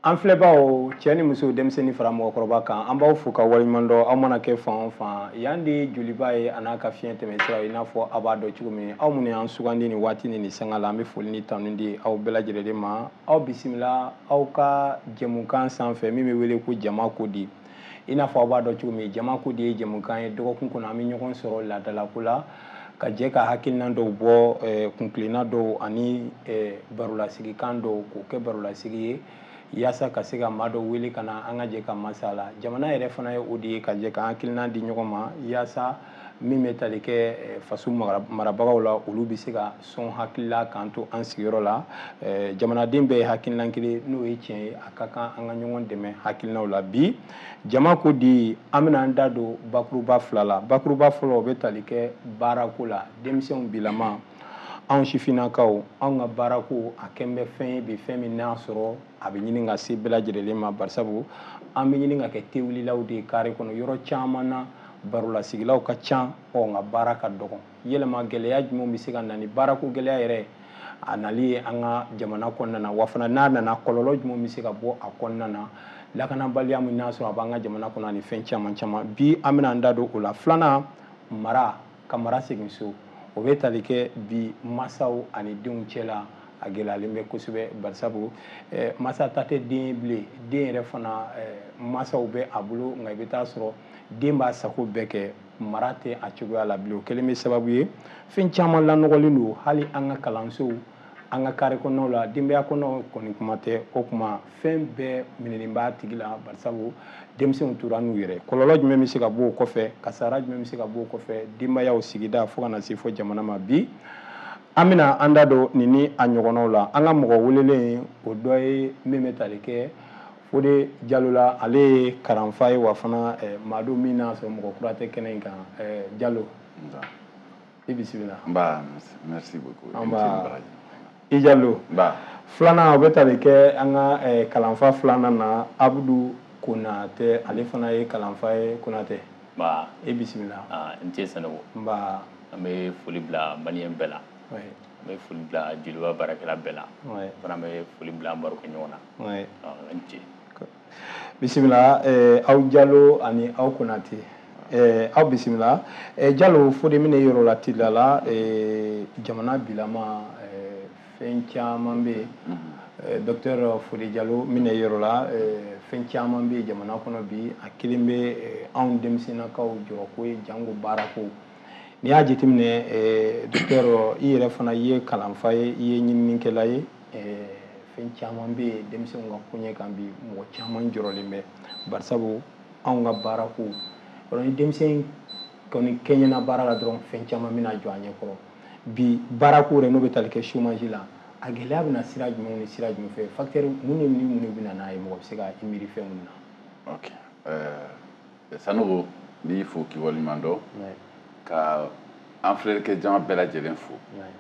an filɛbaaw cɛ ni muso denmisɛnnin fara mɔgɔkɔrɔba kan an b'aw fo ka waleɲuman dɔn aw mana kɛ fan o fan yan de joliba ye a n'a ka fiɲɛ tɛmɛ sira i n'a fɔ aw b'a dɔn cogo min aw minnu y'an sugandi nin waati ni nin sanga la an bɛ foli ni tanu di aw bɛɛ lajɛlen ma aw bisimila aw ka jɛmukan sanfɛ min bɛ wele ko jama ko di i n'a fɔ aw b'a dɔn cogo min jama ko di ye jɛmukan ye dɔgɔkun kɔnɔ an bɛ ɲɔgɔn sɔrɔ laadalako la ka jɛ ka hakilina dɔw bɔ kunkilenna dɔw ani barolasigikan dɔw k'o kɛ barolasigi ye yaasa ka se ka maa dɔw wele ka na an ka jɛ ka masala jamana yɛrɛ fana ye o de ye ka jɛ ka hakilina di ɲɔgɔn ma yaasa min bɛ tali kɛ faso marabagaw la olu bɛ se ka sɔn hakilila k'an to an sigiyɔrɔ la jamanaden bɛɛ ye hakilina kelen n'o ye tiɲɛ ye a ka kan an ka ɲɔgɔn dɛmɛ hakilinaw la bi jama ko di an bɛna an da don bakuruba fila la bakuruba fɔlɔ o bɛ tali kɛ baarako la denmisɛnw bilama anw sifinnakaw anw ka baarako a kɛn bɛ fɛn ye bi fɛn min n'a sɔrɔ a bɛ ɲini ka se bɛɛ lajɛlen ma barisabu an bɛ ɲini ka kɛ tewulilaw de ye kare kɔnɔ yɔrɔ caman na barolasigilaw ka ca nka baara ka dɔgɔ yɛlɛma gɛlɛya jumɛn bɛ se ka na ni baarako gɛlɛya yɛrɛ a nali ye an ka jamana kɔnɔna na wa fana n'a nana kɔlɔlɔ jumɛn bɛ se ka bɔ a kɔnɔna na lakanabaliya min n'a sɔrɔ a b'an ka jamana kɔnɔ ani fɛn caman caman bi an bɛna an da don o la filanan mara ka mara segin so o bɛ tali kɛ bi masaw ani denw cɛla a gɛlɛyalen bɛ kosɛbɛ barisabu masa ta tɛ den ye bilen den yɛrɛ fana masaw bɛ a bolo nka i bɛ taa sɔrɔ den b'a sago bɛɛ kɛ mara tɛ a cogoya la bilen o kɛlen bɛ sababu ye fɛn caman lanɔgɔlen don hali an ka kalansow an ka kare kɔnɔnaw la denbaya kɔnɔnaw kɔni kuma tɛ o kuma fɛn bɛɛ minɛnen b'a tigi la barisabu denmisɛnw tora n'u yɛrɛ kɔlɔlɔ jumɛn bɛ se ka bɔ o kɔfɛ kasara jumɛn bɛ se ka bɔ o kɔfɛ denbayaw sigida fo ka na se fɔ jamana ma bi an bɛna an da don nin ni a ɲɔgɔnnaw la an ka mɔgɔ welelen o dɔ ye min bɛ tali kɛ Fode Jalo la ale ye kalanfa ye wa fana maa don min n'a sɔrɔ mɔgɔ kura tɛ kɛnɛ in kan Jalo i bisimila. Merci beaucoup. I Jalo filanan o bɛ tali kɛ an ka kalanfa filanan na Abudu Konatɛ ale fana ye kalanfa ye Konatɛ i bisimila. N tɛ Sanogo an bɛ foli bila maliyɛn bɛɛ la an bɛ foli bila jeliba baarakɛla bɛɛ la fana bɛ foli bila an barokɛ ɲɔgɔn na n ce bisimila aw Jalo ani aw Konatɛ aw bisimila Jalo Fode min yɔrɔ la teliya la jamana bilama fɛn caman bɛ yen Dr Fode Jalo min yɔrɔ la fɛn caman bɛ jamana kɔnɔ bi a kelen bɛ anw denmisɛnninakaw jɔrɔko ye jango baarako n'i y'a jateminɛ Dr i yɛrɛ fana i ye kalanfa ye i ye ɲininikɛla ye fɛn caman bɛ yen denmisɛnw ka koɲɛ kan bi mɔgɔ caman jɔrɔlen bɛ barisabu anw ka baarako ni denmisɛn kɔni kɛɲɛna baara la dɔrɔn fɛn caman bɛna jɔ a ɲɛkɔrɔ bi baarako yɛrɛ n'o bɛ tali kɛ chômage la a gɛlɛya bɛna sira jumɛn ni sira jumɛn fɛ facteur mun ni mun bɛna n'a ye mɔgɔ bɛ se ka i miiri fɛn mun na. Ok Sanogo n b'i fo k'i waleɲuman dɔn ka an filɛlikɛ jama bɛɛ lajɛlen fo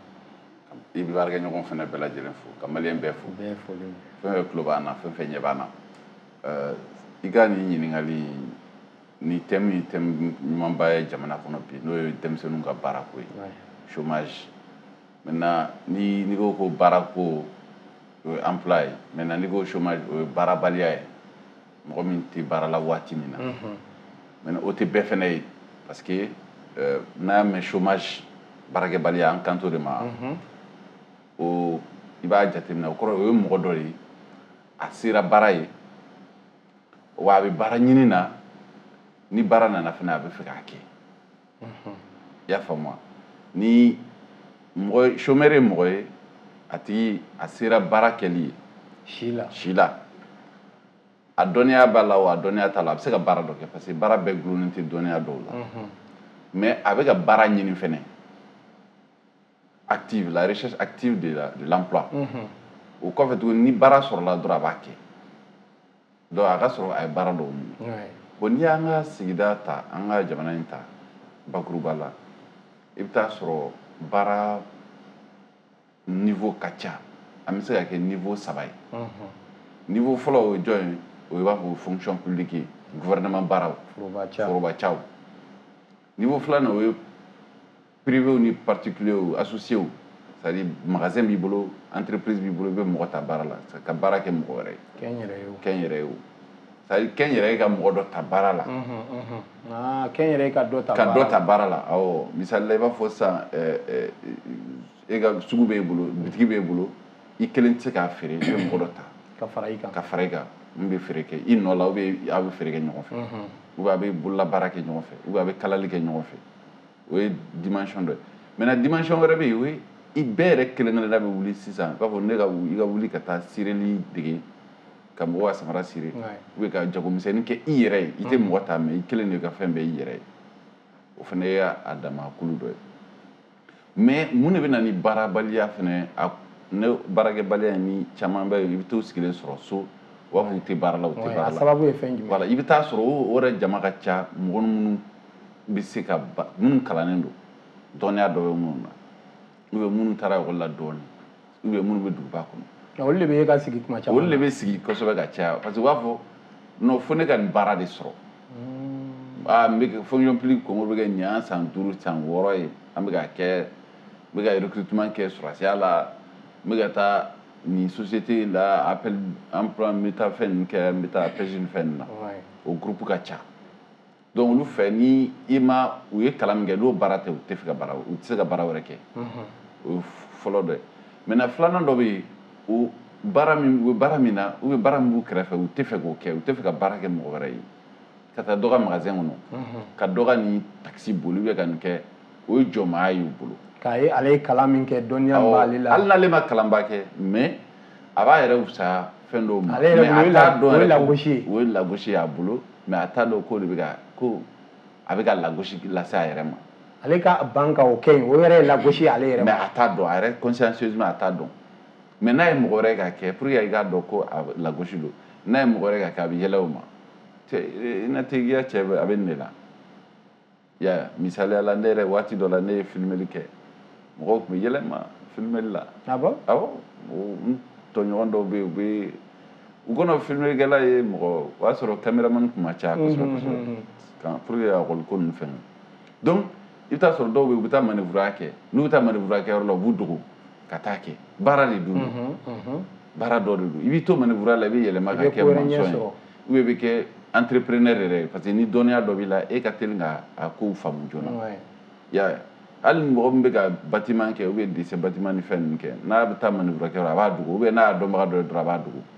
i bɛ baarakɛ ɲɔgɔn fana bɛɛ lajɛlen fo ka maliyɛn bɛɛ fo fɛn fɛn tulo b'an na fɛn fɛn ɲɛ b'an na i ka nin ɲininkali ni thème ye thème ɲumanba ye jamana kɔnɔ bi n'o ye denmisɛnninw ka baarako ye chômage maintenant ni ko ko baarako o ye emploi ye maintenant ni ko chômage o ye baarabaliya ye mɔgɔ min tɛ baara la waati min na maintenant o tɛ bɛɛ fana ye parce que n'a y'a mɛn chômage baarakɛbaliya an kan t'o de ma o i b'a jateminɛ o kɔrɔ o ye mɔgɔ dɔ ye a sera baara ye wa a bɛ baara ɲini na ni baara nana fana a bɛ fɛ k'a kɛ i y'a faamu wa ni mɔgɔ chômeur ye mɔgɔ ye a tigi a sera baara kɛli ye si la a dɔnniya b'a la wa a dɔnniya t'a la a bɛ se ka baara dɔ kɛ parce que baara bɛɛ gulonnen tɛ dɔnniya dɔw la mais a bɛ ka baara ɲini fɛnɛ active la recherche active de l'emploi o kɔfɛ tuguni ni baara sɔrɔla dɔrɔn a b'a kɛ donc a ka sɔrɔ a ye baara dɔw ɲini bon n'i y'an ka sigida ta an ka jamana in ta bakuruba la i bɛ taa sɔrɔ baara niveau ka ca an bɛ se ka kɛ niveau 3 ye niveau fɔlɔ o ye jɔn ye o b'a fɔ fonction publique ye gouvernement baaraw forobacaw niveau filanan o ye privé ni particulier associé c'est-à-dire magasin b'i bolo entreprise b'i bolo i bɛ mɔgɔ ta baara la ka baara kɛ mɔgɔ wɛrɛ ye kɛn yɛrɛ ye o c'est-à-dire kɛn yɛrɛ ye ka mɔgɔ dɔ ta baara la kɛn yɛrɛ ka dɔ ta baara la awɔ misali la i b'a fɔ sisan e ka sugu b'e bolo bitigi b'e bolo i kelen tɛ se k'a feere i bɛ mɔgɔ dɔ ta ka fara i kan min bɛ feere kɛ i nɔ la ou bien a bɛ feere kɛ ɲɔgɔn fɛ ou bien a bɛ bolola baara kɛ ɲɔgɔn fɛ ou bien a bɛ kalali kɛ ɲɔgɔn fɛ o ye dimension dɔ ye maintenant dimension wɛrɛ bɛ yen o ye i bɛɛ yɛrɛ kelen-kelenna bɛ wuli sisan i b'a fɔ i ka wuli ka taa sireli dege ka mɔgɔ ka samara siri ou bien ka jagomisɛnnin kɛ i yɛrɛ ye i tɛ mɔgɔ ta mais i kelen de ka fɛn bɛɛ i yɛrɛ ye o fana ye a dama kulu dɔ ye mais mun de bɛ na ni baarabaliya fana ne baarakɛbaliya ni caman bɛ yen i bɛ t'u sigilen sɔrɔ so u b'a fɔ u tɛ baara la u tɛ baara la a sababu ye fɛn jumɛn voilà i bɛ taa sɔrɔ o yɛrɛ jama ka ca mɔgɔ minnu bɛ se ka minnu kalannen don dɔnniya dɔ bɛ minnu na ou bien minnu taara ekɔli la dɔɔnin ou bien minnu bɛ duguba kɔnɔ olu de bɛ e ka sigi kuma caman olu de bɛ sigi kosɛbɛ ka caya parce que u b'a fɔ non fo ne ka nin baara de sɔrɔ n bɛ fonction publique concours bɛ kɛ ɲan san 5 san 6 ye an bɛ ka kɛ n bɛ ka recrutement kɛ sɔrɔsiya la n bɛ ka taa nin société la appel emploi n bɛ taa fɛn ninnu kɛ n bɛ taa APEJ ni fɛn ninnu na o groupe ka ca donc olu fɛ ni i ma u ye kalan min kɛ n'o baara tɛ u tɛ fɛ ka baara u tɛ se ka baara wɛrɛ kɛ o ye fɔlɔ dɔ ye maintenant filanan dɔ bɛ yen o baara min na ou bien baara min b'u kɛrɛfɛ u tɛ fɛ k'o kɛ u tɛ fɛ ka baara kɛ mɔgɔ wɛrɛ ye ka taa dɔ ka magasin kɔnɔ ka dɔ ka nin taxi boli ou bien ka nin kɛ o ye jɔnmaaya y'u bolo k'a ye ale ye kalan min kɛ dɔnniya b'ale la hali n'ale ma kalanba kɛ mais a b'a yɛrɛ fisaya fɛn dɔw ma ale yɛrɛ bolo o ye lagosi ye o ye lagosi ye a bolo mais a t'a dɔn k'o de bɛ ka ko a bɛ ka lagosi lase a yɛrɛ ma ale ka ban ka o kɛ yen o yɛrɛ ye lagosi ye ale yɛrɛ ma mais a t'a dɔn a yɛrɛ consciencieusement a t'a dɔn mais n'a ye mɔgɔ wɛrɛ ka kɛ pour que i k'a dɔn ko a lagosi don n'a ye mɔgɔ wɛrɛ ka kɛ a bɛ yɛlɛ o ma i na tɛ i ka cɛ a bɛ nin de la i y'a ye misaliya la ne yɛrɛ waati dɔ la ne ye filmeli kɛ mɔgɔw tun bɛ yɛlɛma filmeli la awɔ n tɔɲɔgɔn dɔw bɛ yen u bɛ u kɔnɔ filmelikɛla ye mɔgɔ o y'a sɔrɔ caméraman tun ma caya kosɛbɛ kosɛbɛ pour que ekɔli ko ninnu fɛn donc i bɛ taa sɔrɔ dɔw bɛ yen u bɛ taa manœuvre kɛ n'u bɛ taa manœuvre kɛ yɔrɔ la u b'u dogo ka taa kɛ baara de dun baara dɔ de don i b'i to manœuvre la i bɛ yɛlɛma ka kɛ maçon ye ou bien i bɛ kɛ entrepreneur yɛrɛ ye parce que ni dɔnniya dɔ b'i la e ka teli ka a kow faamu joona i y'a ye hali mɔgɔ min bɛ ka bâtiment kɛ ou bien dessin bâtiment ni fɛn ninnu kɛ n'a bɛ taa manœuvre kɛ yɔrɔ a b'a dogo ou bien n'a y'a dɔnbaga dɔ ye dɔrɔn a b'a dogo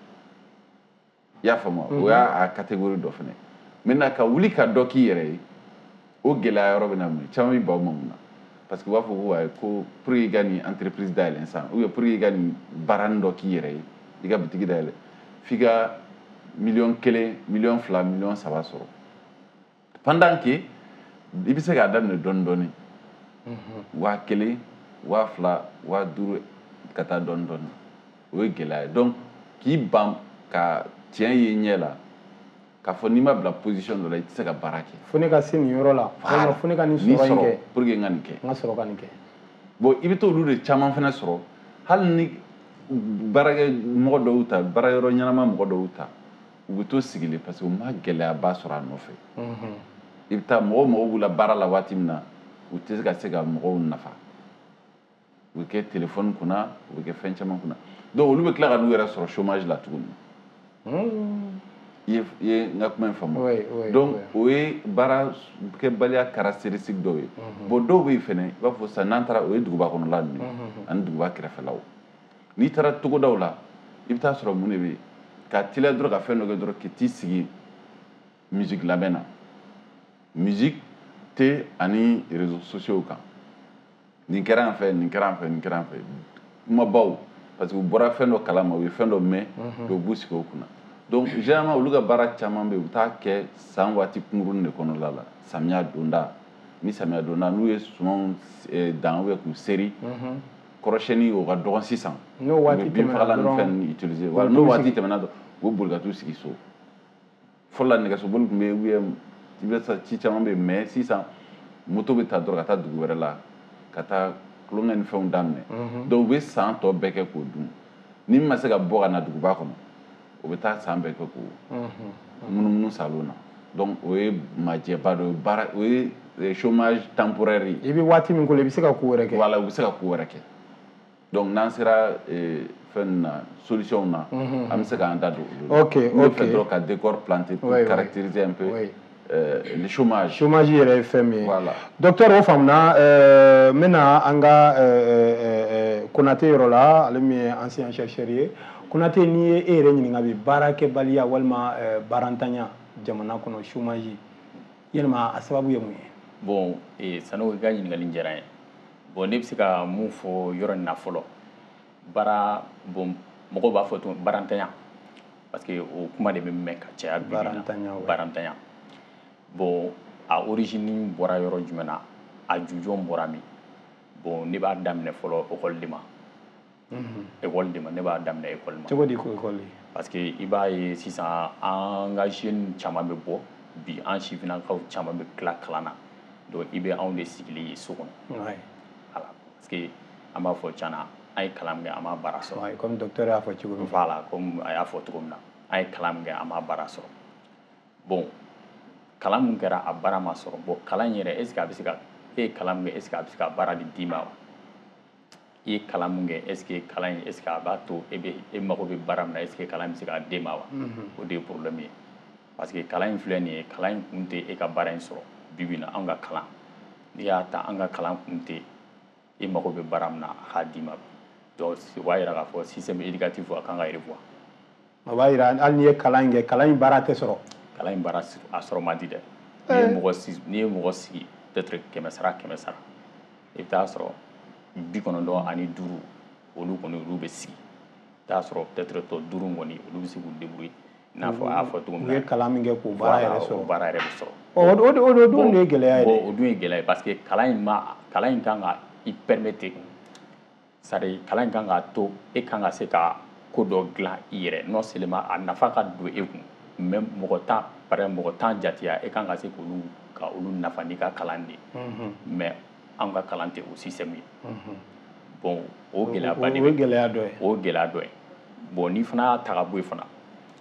i y'a faamu o y'a catégorie dɔ fɛnɛ maintenant ka wuli ka dɔ k'i yɛrɛ ye o gɛlɛya yɔrɔ bɛ na mun caman bɛ baw ma mun na parce que u b'a fɔ ko ayi ko pour que i ka nin entreprise dayɛlɛ sisan ou bien pour que i ka nin baaranin dɔ k'i yɛrɛ ye i ka bitigi dayɛlɛ f'i ka miliyɔn 1 miliyɔn 2 miliyɔn 3 sɔrɔ pendant que i bɛ se k'a daminɛ dɔɔnin dɔɔnin 1000 2000 5000 ka taa dɔɔnin dɔɔnin o ye gɛlɛya ye donc k'i ban ka tiɲɛ ye ɲɛ la k'a fɔ n'i ma bila position dɔ la i tɛ se ka baara kɛ fo ne ka se nin yɔrɔ la walima fo ne ka nin sɔrɔ in kɛ pour que n ka nin kɛ n ka sɔrɔ ka nin kɛ bon i bɛ t'olu de caman fana sɔrɔ hali ni baarakɛmɔgɔ dɔw ta baarayɔrɔ ɲɛnama mɔgɔ dɔw ta u bɛ to sigilen parce que u ma gɛlɛyaba sɔrɔ a nɔfɛ i bɛ taa mɔgɔw mago b'u la baara la waati min na u tɛ se ka mɔgɔw nafa u bɛ kɛ téléphone kunna u bɛ kɛ fɛn caman kunna donc olu bɛ tila ka n'u yɛrɛ sɔrɔ chômage la tuguni i ye n ka kuma in faamu donc o ye baara kɛbaliya caractéristique dɔw ye bon dɔw bɛ yen fɛnɛ i b'a fɔ sisan n'an taara o ye duguba kɔnɔla ninnu ani duguba kɛrɛfɛlaw n'i taara togodaw la i bɛ taa sɔrɔ mun de bɛ yen ka teliya dɔrɔn ka fɛn dɔ kɛ dɔrɔn k'i t'i sigi musique labɛn na musique tɛ ani réseaux sociaux kan nin kɛra yan fɛ nin kɛra yan fɛ nin kɛra yan fɛ kumabaw parce que u bɔra fɛn dɔ kalama u ye fɛn dɔ mɛn u b'u sigi o kunna donc généralement olu ka baara caman bɛ yen u bɛ taa kɛ san waati kunkurunin de kɔnɔna la samiya donda ni samiya donda n'u ye sumanw dan ou bien k'u seri kɔrɔsiyɛnni o ka dɔgɔn sisan u bɛ binfagalan ni fɛn ninnu utiliser wala n'o waati tɛmɛna dɔrɔn u bɛ boli ka t'u sigi so fɔlɔ la nɛgɛsoboli tun bɛ yen ou bien i bɛ ci caman bɛ yen mais sisan moto bɛ taa dɔrɔn ka taa dugu wɛrɛ la ka taa tulonkɛ ni fɛnw daminɛ donc u bɛ san tɔ bɛɛ kɛ k'o dun ni min ma se ka bɔ ka na duguba kɔnɔ o bɛ taa san bɛɛ kɛ k'o munumunu salon na donc o ye majɛba dɔ ye baara o ye chômage temporaire ye i bɛ waati min k'o la i bɛ se ka ko wɛrɛ kɛ voilà u bɛ se ka ko wɛrɛ kɛ donc n'an sera fɛn na solution na an bɛ se k'an da don olu ok ne fɛ dɔrɔn ka décor planter pour caractériser un peu le chômage yɛrɛ ye fɛn min ye voilà docteur o faamuna n bɛna an ka Konate yɔrɔ la ale min ye ancien chercheur ye Konate n'i ye e yɛrɛ ɲininka bi baarakɛbaliya walima baarantanya jamana kɔnɔ chômage yalima a sababu ye mun ye bon Sanogo i ka ɲininkali diyara n ye bon ne bɛ se ka mun fɔ yɔrɔ in na fɔlɔ baara bon mɔgɔw b'a fɔ tuguni baarantanya parce que o kuma de bɛ mɛn ka caya bi baarantanya bon a origine bɔra yɔrɔ jumɛn na a jujɔn bɔra min bon ne b'a daminɛ fɔlɔ école de ma école de ma ne b'a daminɛ école ma cogo di ko école parce que i b'a ye sisan an ka jeunes caman bɛ bɔ bi an sifinnakaw caman bɛ tila kalan na donc i bɛ anw de sigilen ye so kɔnɔ voilà parce que an b'a fɔ tiɲɛ na an ye kalan min kɛ an m'a baara sɔrɔ comme docteur y'a fɔ cogo min voilà comme a y'a fɔ cogo min na an ye kalan min kɛ an m'a baara sɔrɔ bon kalan min kɛra a baara ma sɔrɔ bon kalan in yɛrɛ est ce que a bɛ se ka e ye kalan min kɛ est ce que a bɛ se ka baara de d'i ma wa i ye kalan min kɛ est ce que kalan in est ce que a b'a to e mago bɛ baara min na est ce que kalan in bɛ se k'a d'e ma wa o de ye problème ye parce que kalan in filɛ nin ye kalan in kun tɛ e ka baara in sɔrɔ bi bi in na anw ka kalan n'i y'a ta an ka kalan kun tɛ e mago bɛ baara min na a k'a d'i ma donc o b'a yira k'a fɔ système éducatif a kan ka revoir o b'a yira hali n'i ye kalan in kɛ kalan in baara tɛ sɔrɔ kalan in baara a sɔrɔ man di dɛ n'i ye mɔgɔ sigi peut-être 100 sara 100 sara i bɛ taa sɔrɔ 95 olu kɔni olu bɛ sigi i bɛ taa sɔrɔ peut-être tɔ 5 kɔni olu bɛ se k'u débrouiller i n'a fɔ a y'a fɔ cogo min na u ye kalan min kɛ k'o baara yɛrɛ sɔrɔ o baara yɛrɛ bɛ sɔrɔ o dun de ye gɛlɛya ye bon o dun ye gɛlɛya ye parce que kalan in kan ka i permettre c'est-à-dire kalan in kan k'a to e kan ka se ka ko dɔ dilan i yɛrɛ non seulement a nafa ka don e kun mais par exemple mɔgɔ 10 jateya e kan ka se k'olu nafa n'i ka kalan de mais anw ka kalan tɛ o système ye bon o gɛlɛyaba de o ye gɛlɛya dɔ ye o ye gɛlɛya dɔ ye bon n'i fana y'a ta ka bɔ yen fana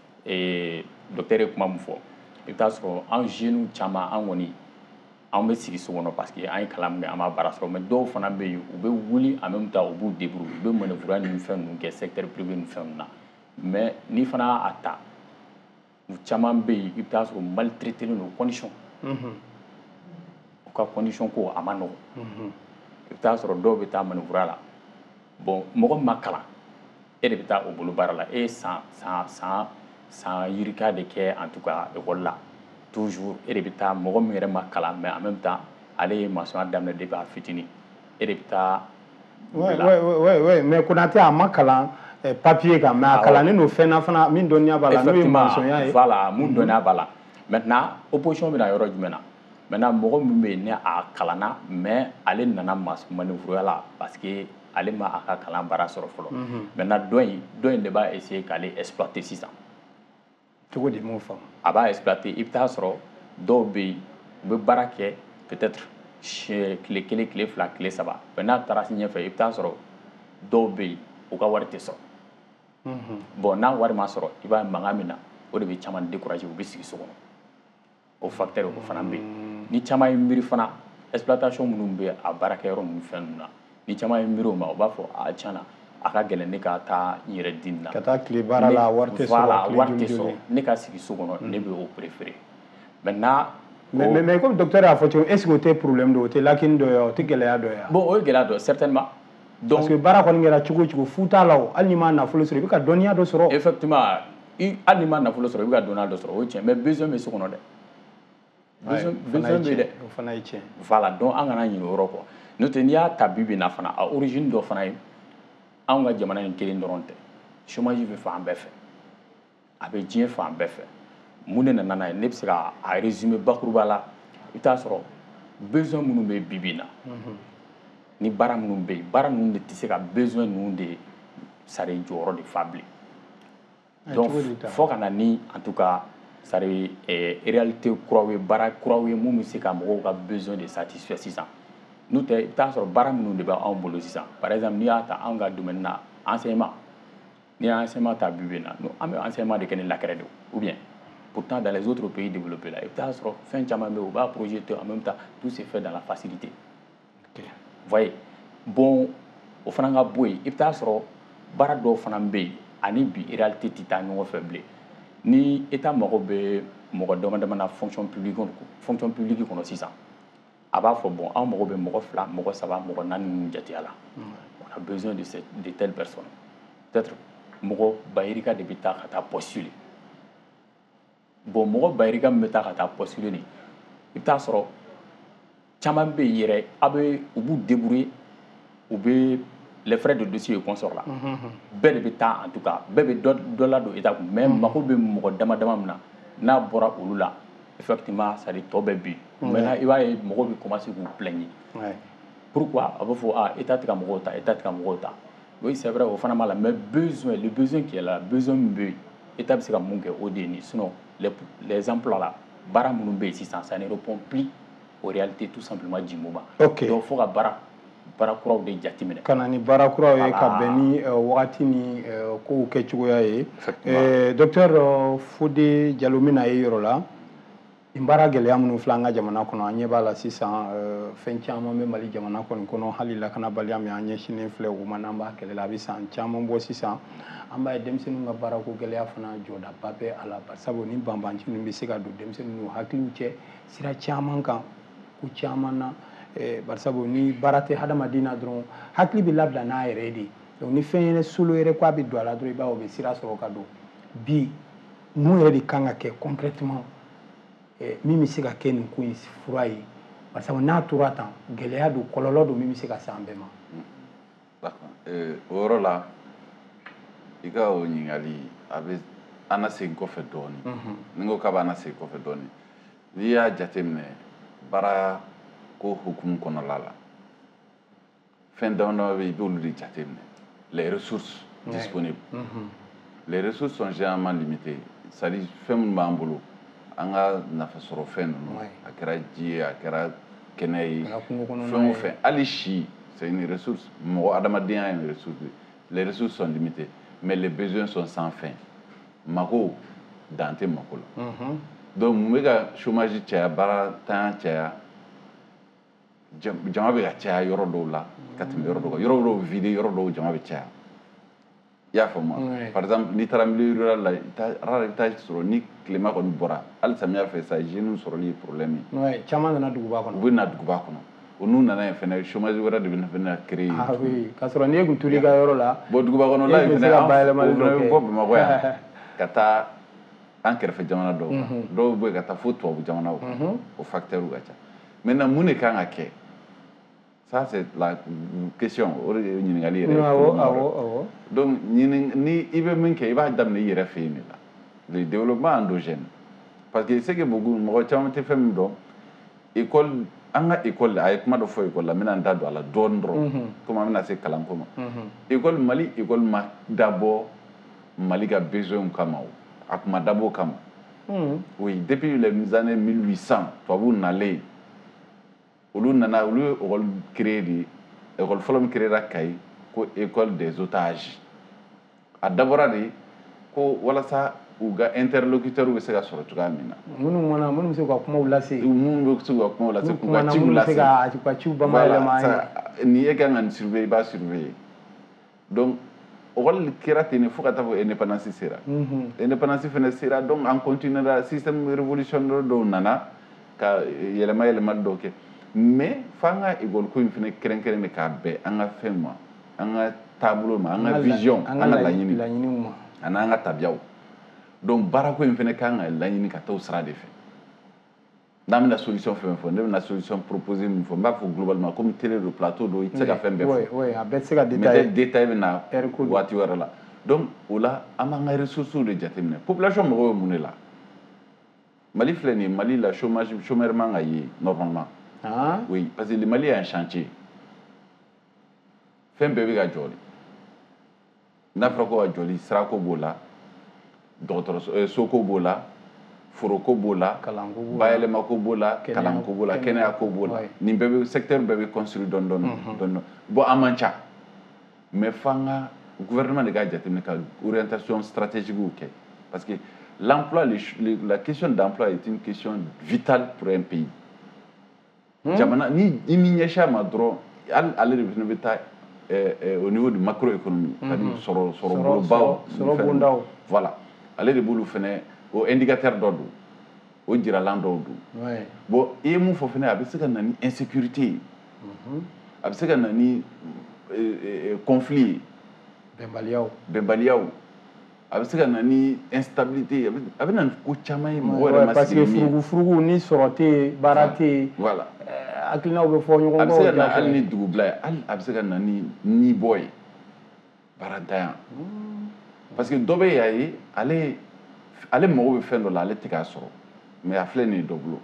docteur ye kuma min fɔ i bɛ taa sɔrɔ an jeunes caman an kɔni an bɛ sigi so kɔnɔ parce que an ye kalan min kɛ an b'a baara sɔrɔ mais dɔw fana bɛ yen u bɛ wuli en même temps u b'u débrouiller u bɛ manœuvrer ni fɛn ninnu kɛ secteur privé ni fɛn ninnu na mais n'i fana y'a ta u caman bɛ yen i bɛ taa sɔrɔ maltraité don condition u ka condition ko a ma nɔgɔn i bɛ taa sɔrɔ dɔw bɛ taa manœuvrer la bon mɔgɔ min ma kalan e de bɛ taa o bolo baara la e ye san yirika de kɛ en tout cas école la toujours e de bɛ taa mɔgɔ min yɛrɛ ma kalan mais en même temps ale ye maçon daminɛ depuis a fitinin e de bɛ taa oui mais Konate a ma kalan papier kan mais a kalannen don fɛn na fana min dɔnniya b'a la n'o ye maçonnya ye voilà mun dɔnniya b'a la maintenant opposition bɛ na yɔrɔ jumɛn na maintenant mɔgɔ min bɛ yen ni a kalanna mais ale nana manœuvrer la parce que ale ma a ka kalan baara sɔrɔ fɔlɔ maintenant dɔ in de b'a essayer k'ale exploiter sisan cogo di m'o faamu a b'a exploiter i bɛ taa sɔrɔ dɔw bɛ yen u bɛ baara kɛ peut-être tile 1 tile 2 tile 3 mais n'a taara ɲɛfɛ i bɛ taa sɔrɔ dɔw bɛ yen u ka wari tɛ sɔrɔ bon n'a wari ma sɔrɔ i b'a ye mankan min na o de bɛ caman décourager u bɛ sigi so kɔnɔ o facteur o fana bɛ yen ni caman ye miiri fana exploitation minnu bɛ a baarakɛyɔrɔ ninnu fɛn ninnu na ni caman ye miiri o ma u b'a fɔ a tiɲɛna a ka gɛlɛn ne ka taa n yɛrɛ di nin na ka taa tile baara la wari tɛ sɔrɔ wari tɛ sɔrɔ ne ka sigi so kɔnɔ ne bɛ o préférer maintenant mais comme docteur y'a fɔ cogo est ce que o tɛ problème dɔ o tɛ lakini dɔ ye o tɛ gɛlɛya dɔ ye bon o ye gɛlɛya dɔ certainement donc parce que baara kɔni kɛra cogo o cogo fu t'a la o hali n'i ma nafolo sɔrɔ i bɛ ka dɔnniya dɔ sɔrɔ effectivement hali n'i ma nafolo sɔrɔ i bɛ ka dɔnniya dɔ sɔrɔ o ye tiɲɛ mais besoin bɛ so kɔnɔ dɛ besoin bɛ yen dɛ o fana ye tiɲɛ voilà donc an kana ɲinɛ o yɔrɔ kɔ n'o tɛ n'i y'a ta bi bi in na fana a origine dɔ fana ye anw ka jamana in kelen dɔrɔn tɛ chômage bɛ fan bɛɛ fɛ a bɛ diɲɛ fan bɛɛ fɛ mun de nana n'a ye ne bɛ se ka a résumer bakuruba la i bɛ taa sɔrɔ besoin minnu bɛ bi bi in na ni baara minnu bɛ yen baara ninnu de tɛ se ka besoin ninnu de sari jɔyɔrɔ de fa bilen donc fo ka na ni en tout cas sari réalité kuraw ye baara kuraw ye mun bɛ se ka mɔgɔw ka besoin de satisfaire sisan n'o tɛ i bɛ taa sɔrɔ baara minnu de bɛ anw bolo sisan par exemple n'i y'a ta anw ka domaine na enseignement n'i y'a enseignement ta bi bi in na an bɛ enseignement de kɛ ni lakɛrɛ de ou bien pourtant dans les autres pays développés là i bɛ taa sɔrɔ fɛn caman bɛ yen u b'a projeter en même temps tout se fait dans la facilité voyez bon o fana ka bɔ yen i bɛ taa sɔrɔ baara dɔw fana bɛ yen ani bi réalité tɛ taa ɲɔgɔn fɛ bilen ni État mago bɛ mɔgɔ dama dama na fonction publique kɔnɔ sisan a b'a fɔ bon anw mago bɛ mɔgɔ 2 mɔgɔ 3 mɔgɔ 4 ninnu jateya la on a besoin de telles personnes peut-être mɔgɔ bayirika de bɛ taa ka taa postuler bon mɔgɔ bayirika min bɛ taa ka taa postuler nin i bɛ taa sɔrɔ caman bɛ yen yɛrɛ u b'u débrouiller u bɛ les frais de dossier et consort la bɛɛ de bɛ taa en tout cas bɛɛ bɛ dɔ ladon État kun mais mago bɛ mɔgɔ dama dama min na n'a bɔra olu la effectivement ça dit tɔ bɛ bin maintenant i b'a ye mɔgɔw bɛ commencer k'u plaigner pourquoi a bɛ fɔ État tɛ ka mɔgɔw ta État tɛ ka mɔgɔw ta oui c'est vrai o fana b'a la mais le besoin qui est là besoin min bɛ yen État bɛ se ka mun kɛ o de ye nin sinon les emplois là baara minnu bɛ yen sisan ça ne répond plus aux réalités tout simplement du moment donc fo ka baara kuraw de jateminɛ ka na ni baara kuraw ye ka bɛn ni wagati ni kow kɛcogoya ye docteur Fode Diallo min na ye yɔrɔ la nin baara gɛlɛya minnu filɛ an ka jamana kɔnɔ an ɲɛ b'a la sisan fɛn caman bɛ Mali jamana kɔni kɔnɔ hali lakanabaliya min an ɲɛsinnen filɛ o ma n'an b'a kɛlɛ la a bɛ san caman bɔ sisan an b'a ye denmisɛnninw ka baarako gɛlɛya fana jɔdaba bɛ a la barisabu ni banbanci ninnu bɛ se ka don denmisɛnninw hakiliw cɛ sira caman kan ko caman na barisabu ni baara tɛ hadamaden na dɔrɔn hakili bɛ labila n'a yɛrɛ de donc ni fɛn yɛrɛ solo yɛrɛ k'a bɛ don a la dɔrɔn i b'a ye o bɛ sira sɔrɔ ka don bi mun yɛrɛ de kan ka kɛ concrètement min bɛ se ka kɛ nin ko in fura ye barisabu n'a tora tan gɛlɛya don kɔlɔlɔ don min bɛ se ka se an bɛɛ ma. o yɔrɔ la i ka o ɲininkali a bɛ an na segin kɔfɛ dɔɔni ni n ko k'a b'an na segin kɔfɛ dɔɔni n'i y'a jateminɛ baara ko hukumu kɔnɔla la fɛn dama dama bɛ yen i b'olu de jateminɛ les ressources disponibles les ressources sont généralement limitées c'est-à-dire fɛn minnu b'an bolo an ka nafasɔrɔ fɛn ninnu a kɛra ji ye a kɛra kɛnɛ ye fɛn o fɛn hali si c'est une ressource mɔgɔ adamadenya ye une ressource les ressources sont limitées mais les besoins sont sans fin mako dan tɛ mako la donc mun bɛ ka chômage caya baara tanya caya jama bɛ ka caya yɔrɔ dɔw la ka tɛmɛ yɔrɔ dɔw kan yɔrɔ dɔw vide yɔrɔ dɔw jama bɛ caya i y'a faamu par exemple n'i taara milieu rural la i bɛ taa sɔrɔ ni tilema kɔni bɔra hali samiya fɛ sa jeunes sɔrɔli ye problème ye caman nana duguba kɔnɔ u bɛ na duguba kɔnɔ o n'u nana yen fɛnɛ chômage wɛrɛ de bɛ créer k'a sɔrɔ n'e kun tol'i ka yɔrɔ la bon duguba kɔnɔ la yen fɛnɛ an bɛ bɔ Bamakɔ yan ka taa an kɛrɛfɛ jamana dɔw kan dɔw bɛ ka taa fo tubabu jamanaw kan o facteur ka ca maintenant mun de kan ka kɛ ça c'est la question o de ye ɲininkali yɛrɛ ye donc ni i bɛ min kɛ i b'a daminɛ i yɛrɛ fɛ yen de la le développement endogène parce que c'est que beaucoup mɔgɔ caman tɛ fɛn min dɔn école an ka école a ye kuma dɔ fɔ école la n bɛna n da don a la dɔɔnin dɔrɔn komi an bɛna se kalanko ma école Mali école ma dabɔ Mali ka besoin kama o a kun ma dabɔ o kama oui depuis les années 1800 tubabuw nalen olu nana olu ye école créé de école fɔlɔ min créera Kayi ko école des otages a dabɔra de ko walasa u ka interlocuteurs bɛ se ka sɔrɔ cogoya min na minnu bɛ se ka kumaw lase minnu bɛ se ka kumaw lase k'u ka ciw lase ka ciw bamayɛlɛma ni e kan ka nin surveiller i b'a surveiller donc école kɛra ten de fo ka taa fɔ indépendance sera indépendance fɛnɛ sera donc an continuera système révolutionnaire dɔw nana ka yɛlɛma dɔw kɛ mais f'an ka école ko in fɛnɛ kɛrɛnkɛrɛn de k'a bɛn an ka fɛn ma an ka taabolo ma an ka vision an ka laɲiniw ma ani an ka tabiyaw donc baarako in fɛnɛ kan ka laɲini ka taa o sira de fɛ n'an bɛna solution fɛn fɔ ne bɛna solution proposer min fɔ n b'a fɔ globalement comme télé do plateau do i tɛ se ka fɛn bɛɛ fɔ a bɛɛ tɛ se ka détail bɛ na waati wɛrɛ la donc o la an b'an ka ressources de jateminɛ population mɔgɔw bɛ mun de la Mali filɛ nin ye Mali la chômeur man ka ye normalement oui parce que le Mali est un chantier fɛn bɛɛ bɛ ka jɔ de n'a fɔra ko ka jɔli sirako b'o la dɔgɔtɔrɔso soko b'o la foroko b'o la bayɛlɛmako b'o la kalanko b'o la kɛnɛyako b'o la nin bɛɛ bɛ secteur bɛɛ bɛ construire dɔɔni dɔɔni bon an man ca mais f'an ka gouvernement de ka jateminɛ ka orientation stratégique kɛ parce que l'emploi la question d'emploi est une question vitale pour un pays jamana ni mi ɲɛsin a ma dɔrɔn ale de fana bɛ taa au niveau du macroéconomie c'est-à-dire sɔrɔ bondaw voilà ale de b'olu fɛnɛ o indicateur dɔ don o jiralan dɔw don bon i ye mun fɔ fɛnɛ a bɛ se ka na ni insécurité ye a bɛ se ka na ni conflit ye bɛnbaliyaw a bɛ se ka na ni instabilité a bɛ na ni ko caman ye mɔgɔ yɛrɛ ma parce que furugu ni sɔrɔ tɛ yen baara tɛ yen voilà hakilinaw bɛ fɔ ɲɔgɔn kɔ a bɛ se ka na hali ni dugubila ye hali a bɛ se ka na ni nibɔ ye baarantanya parce que dɔ bɛ yan ye ale mago bɛ fɛn dɔ la ale tɛ k'a sɔrɔ mais a filɛ nin ye dɔ bolo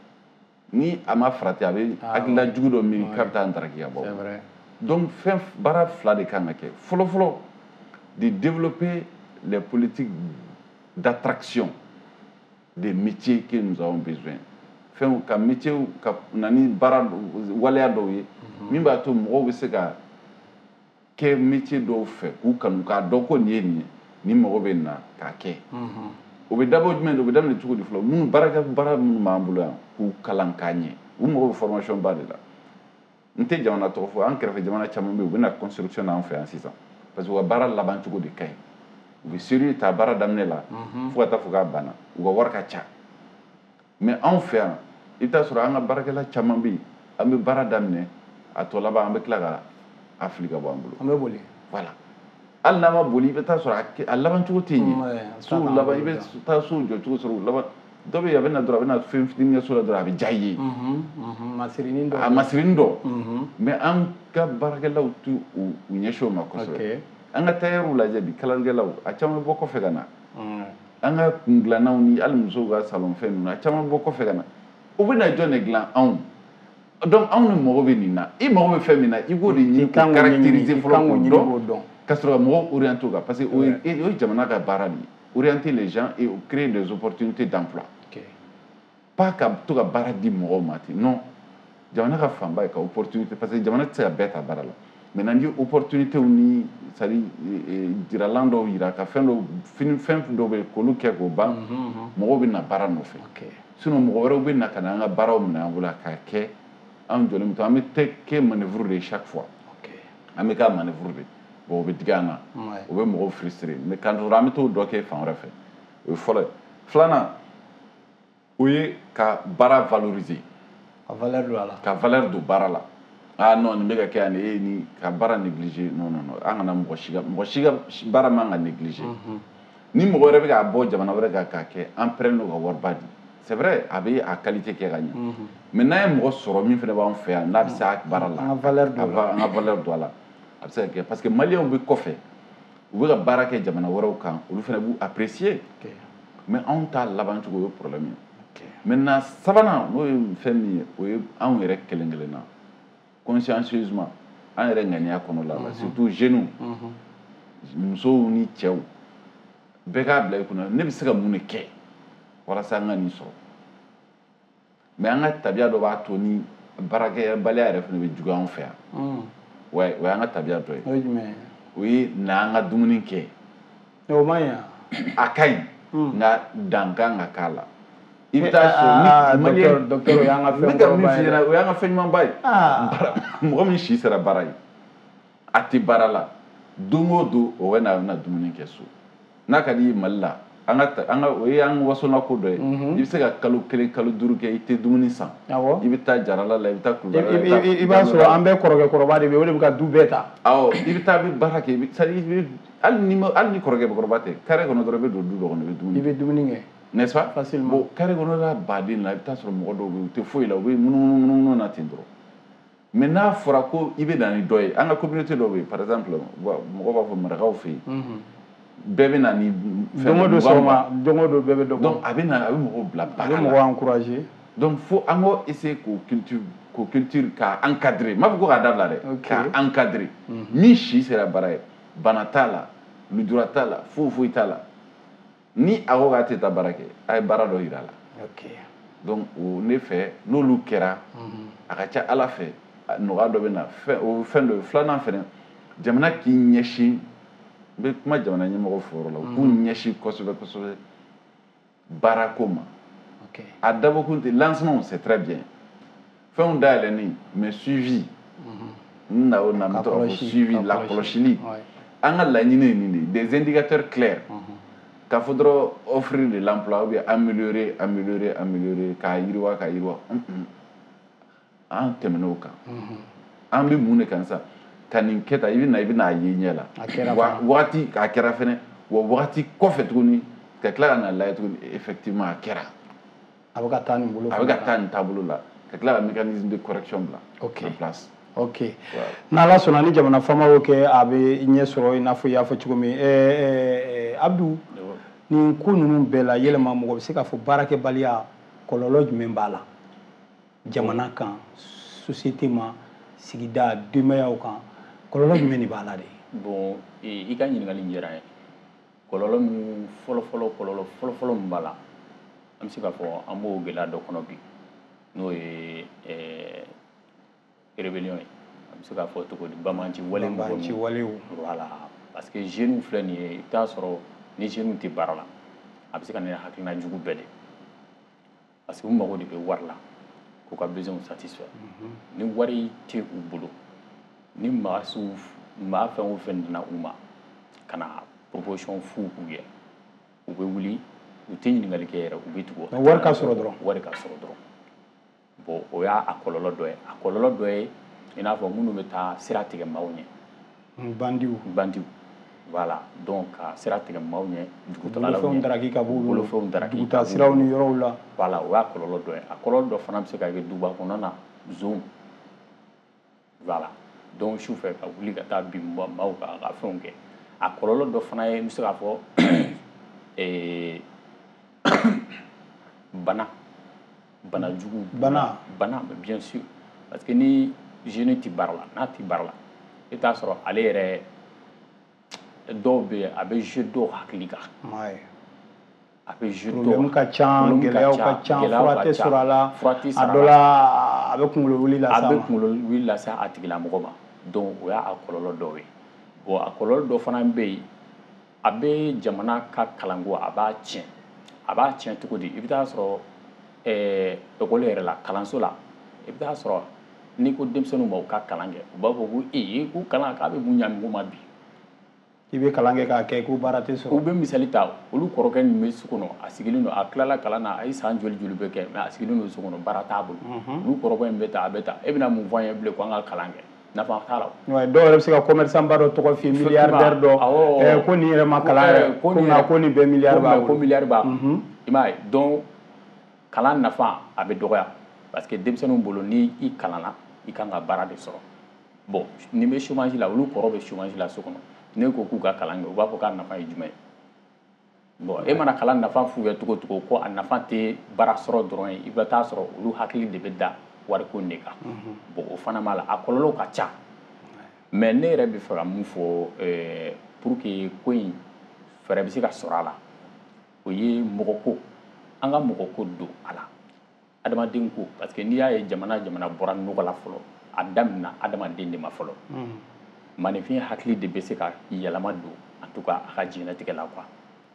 ni a ma farati a bɛ hakilina jugu dɔ miiri k'a bɛ taa ntaraki ka bɔ donc fɛn baara fila de kan ka kɛ fɔlɔ-fɔlɔ de développer les politiques d'attraction des métiers que nous avons besoin fɛnw ka métier ka na ni baara waleya dɔw ye min b'a to mɔgɔw bɛ se ka kɛ métier dɔw fɛ k'u kanu k'a dɔn ko nin ye nin ye ni mɔgɔ bɛ na k'a kɛ o bɛ dabɔ jumɛn de o bɛ daminɛ cogo di fɔlɔ minnu baara minnu b'an bolo yan k'u kalan k'a ɲɛ u mago bɛ formation ba de la n tɛ jamana tɔgɔ fɔ an kɛrɛfɛ jamana caman bɛ yen u bɛ na construction na an fɛ yan sisan parce que u ka baara laban cogo de ka ɲi u bɛ sérieux ta baara daminɛ la fo ka taa fɔ k'a banna u ka wari ka ca mais anw fɛ yan i bɛ taa sɔrɔ an ka baarakɛla caman bɛ yen an bɛ baara daminɛ a tɔ laban an bɛ tila ka a fili ka bɔ an bolo an bɛ boli voilà hali n'a ma boli i bɛ taa sɔrɔ a laban cogo tɛ ɲɛ sow laban i bɛ taa sow jɔ cogo sɔrɔ laban dɔ bɛ yen a bɛ na dɔrɔn a bɛ na fɛn fitinin kɛ so la dɔrɔn a bɛ diya i ye a masirinin dɔ mais an ka baarakɛlaw t'u ɲɛsin o ma kosɛbɛ an ka tailleur lajɛ bi kalalikɛlaw a caman bɛ bɔ kɔfɛ ka na an ka kundilannaw ni hali musow ka salon fɛn ninnu a caman bɛ bɔ kɔfɛ ka na u bɛ na jɔn de dilan anw donc anw ni mago bɛ nin na i mago bɛ fɛn min na i b'o de ɲini k'o caractériser fɔlɔ k'o dɔn ka sɔrɔ ka mɔgɔw orienter o kan parce que o ye jamana ka baara de ye orienter les gens et créer des opportunités d'emploi pas ka to ka baara di mɔgɔw ma ten non jamana ka fanba ye ka opportunité parce que jamana tɛ se ka bɛɛ ta baara la maintenant ni opportunité ni c'est à dire jiralan dɔw yira ka fɛn dɔw bɛ k'olu kɛ k'o ban mɔgɔw bɛ na baara nɔfɛ sinon mɔgɔ wɛrɛw bɛ na ka na an ka baaraw minɛ an bolo k'a kɛ an jɔlen bɛ to an bɛ kɛ manœuvre de chaque fois an bɛ k'a manœuvre de bon o bɛ digi an na o bɛ mɔgɔw frustrer mais quand an bɛ t'o dɔ kɛ fan wɛrɛ fɛ o ye fɔlɔ ye filanan o ye ka baara valoriser ka valeur don a la ka valeur don baara la ah non nin bɛ ka kɛ yan nin e ni ka baara négliger non non non an kana mɔgɔ si ka baara man ka négliger ni mɔgɔ wɛrɛ bɛ k'a bɔ jamana wɛrɛ kan k'a kɛ an pɛrɛn n'o ka wariba di c'est vrai a bɛ a qualité kɛ ka ɲɛ mais n'an ye mɔgɔ sɔrɔ min fana b'an fɛ yan n'a bɛ se a baara la an ka valeur don a la a bɛ se ka kɛ parce que maliyɛnw bɛ kɔfɛ u bɛ ka baara kɛ jamana wɛrɛw kan olu fana b'u apprécier mais anw t'a laban cogo o ye problème ye maintenant sabanan n'o ye fɛn min ye o ye anw yɛrɛ kelen-kelen na consciencieusement an yɛrɛ ŋaniya kɔnɔla la surtout jeunes musow ni cɛw bɛɛ k'a bila i kunna ne bɛ se ka mun de kɛ walasa an ka nin sɔrɔ mais an ka tabiya dɔ b'a to ni baarakɛbaliya yɛrɛ fana bɛ juguya an fɛ yan o ye an ka tabiya dɔ ye o ye na an ka dumuni kɛ o man ɲi a ka ɲi nka dan kan ka k'a la i bɛ taa sɔrɔ ni docteur o y'an ka fɛn ɲumanba ye o y'an ka fɛn ɲumanba ye mɔgɔ min si sera baara ye a tɛ baara la don o don o bɛ na dumuni kɛ so n'a ka di ye Mali la o ye an wasona ko dɔ ye i bɛ se ka kalo 1 kalo 5 kɛ i tɛ dumuni san i bɛ taa jarala la i bɛ taa kulubali la i b'a sɔrɔ an bɛɛ kɔrɔkɛkɔrɔba de bɛ yen o de bɛ ka du bɛɛ ta awɔ i bɛ taa i bɛ baara kɛ hali ni kɔrɔkɛkɔrɔba tɛ carré kɔnɔ dɔrɔn i bɛ don du dɔ kɔnɔ i bɛ dumuni kɛ n'est-ce pas facilement bon carré kɔnɔ la baden la i bɛ taa sɔrɔ mɔgɔ dɔw bɛ yen u tɛ foyi la u bɛ munumunu na ten dɔrɔn mais n'a fɔra ko i bɛ na ni dɔ ye an ka communauté dɔw bɛ yen par exemple mɔgɔw b'a fɔ marakaw fɛ yen bɛɛ bɛ na ni fɛn don o don sɔgɔma don o don bɛɛ bɛ dɔ bɔ donc a bɛ mɔgɔw bila baara la a bɛ mɔgɔw encourager donc fo an k'o essayer k'o culture k'a encadrer n b'a fɔ ko k'a dabila dɛ k'a encadrer min si sera baara ye bana t'a la lujura t'a la foyi t'a la ni a ko k'a tɛ taa baara kɛ a ye baara dɔ yira a la donc o ne fɛ n'olu kɛra a ka ca Ala fɛ nɔgɔya dɔ bɛ na o fɛn dɔ ye filanan fɛnɛ jamana k'i ɲɛsin n bɛ kuma jamana ɲɛmɔgɔ fɔ yɔrɔ la u k'u ɲɛsin kosɛbɛ kosɛbɛ baarako ma a dabɔkun tɛ lancement c'est très bien fɛnw dayɛlɛnni mais suivi on a suivi la clochili. On a des indicateurs clairs. Qu'il faudra offrir de l'emploi ou bien améliorer, kairwa. En terminaux cas. En bi mun kan sa kanin keta ibina yinyela. Wati ka kera fene wo wati ko fait tuguni ka kila na la tuguni effectivement kera. Avec tan bolo. Avec tan tableau là. Ka kila un mécanisme de correction là. En place. Ok. N'ala sona ni jamana fama oke abe inye soro inafo yafo chugumi Abdou ni ko nunu bela yelema mo be se ka fo barake balia kololo jumɛn bala jamana kan société ma sigida demeyaw kan kololo jumɛn ni bala de bon I ka ɲininkali njera ye kololo mu fɔlɔ mun bala an bɛ se ka fɔ an b'o gɛlɛya dɔ kɔnɔ bi n'o ye rébellion ye an bɛ se ka fɔ cogo di bamanci wale voilà parce que jeunes filɛ nin ye I bɛ taa sɔrɔ ni jeunes tɛ baara la a bɛ se ka na hakilina jugu bɛɛ de parce que u mago de bɛ wari la k'u ka besoins satisfaire ni wari tɛ u bolo ni maa fɛn o fɛn dina u ma ka na proposition fu u ye u bɛ wuli u tɛ ɲininkali kɛ yɛrɛ u bɛ tugu wari ka sɔrɔ dɔrɔn bon o y'a kɔlɔlɔ dɔ ye a kɔlɔlɔ dɔ ye I n'a fɔ minnu bɛ taa sira tigɛ maaw ɲɛ bandiw voilà donc ka sira tigɛ maaw ɲɛ dugutagalaw ɲɛ bolofɛnw daraki duguta siraw ni yɔrɔw la voilà o y'a kɔlɔlɔ dɔ ye a kɔlɔlɔ dɔ fana bɛ se ka kɛ duguba kɔnɔ na zone voilà donc su fɛ ka wuli ka taa bin maaw ka fɛnw kɛ a kɔlɔlɔ dɔ fana ye n bɛ se k'a fɔ bana jugu bana bien sûr parce que ni jeune tɛ baara la n'a tɛ baara la I bɛ taa sɔrɔ ale yɛrɛ dɔw bɛ yen a bɛ jouer dɔw hakili kan a bɛ jouer dɔw problème ka ca gɛlɛyaw ka ca fura tɛ sɔrɔ a la a dɔ la a bɛ kunkolo wuli lase a tigilamɔgɔ ma donc o y'a kɔlɔlɔ dɔw ye bon a kɔlɔlɔ dɔ fana bɛ yen a bɛ jamana ka kalanko a b'a tiɲɛ cogo di I bɛ taa sɔrɔ école yɛrɛ la kalanso la I bɛ taa sɔrɔ n'i ko denmisɛnninw ma u ka kalan kɛ u b'a fɔ ko ko kalan k'a bɛ mun ɲa mɔgɔ ma bi I bɛ kalan kɛ k'a kɛ ko baara tɛ sɔrɔ u bɛ misali ta olu kɔrɔkɛ min bɛ so kɔnɔ a sigilen don a tilala kalan na a ye san joli bɛ kɛ mais a sigilen don so kɔnɔ baara t'a bolo olu kɔrɔkɛ in bɛ taa a bɛ taa e bɛna mun fɔ an ye bilen ko an ka kalan kɛ nafa t'a la dɔw yɛrɛ bɛ se ka commerçant ba dɔ tɔgɔ f'i ye milliardaire dɔ ko nin yɛrɛ ma kalan yɛrɛ ko nin bɛɛ milliard b'a bolo ko milliard b'a bolo I m'a ye donc kalan nafa a bɛ dɔgɔya parce que denmisɛnninw bolo ni I kalanna I kan ka baara de sɔrɔ bon ni bɛ chômage la olu kɔrɔ bɛ chômage la so kɔnɔ ne ko k'u ka kalan kɛ u b'a fɔ k'a nafa ye jumɛn ye bon e mana kalan nafa f'u ye cogo ko a nafa tɛ baara sɔrɔ dɔrɔn ye I bɛ taa sɔrɔ olu hakili de bɛ da wariko de kan bon o fana b'a la a kɔlɔlɔw ka ca mais ne yɛrɛ bɛ fɛ ka mun fɔ pour que ko in fɛɛrɛ bɛ se ka sɔrɔ a la o ye mɔgɔko an ka mɔgɔko don a la adamaden ko parce que n'i y'a ye jamana bɔra nɔgɔ la fɔlɔ a daminɛna adamaden de ma fɔlɔ maninfin hakili de bɛ se ka yɛlɛma don en tout cas a ka diɲɛlatigɛ la quoi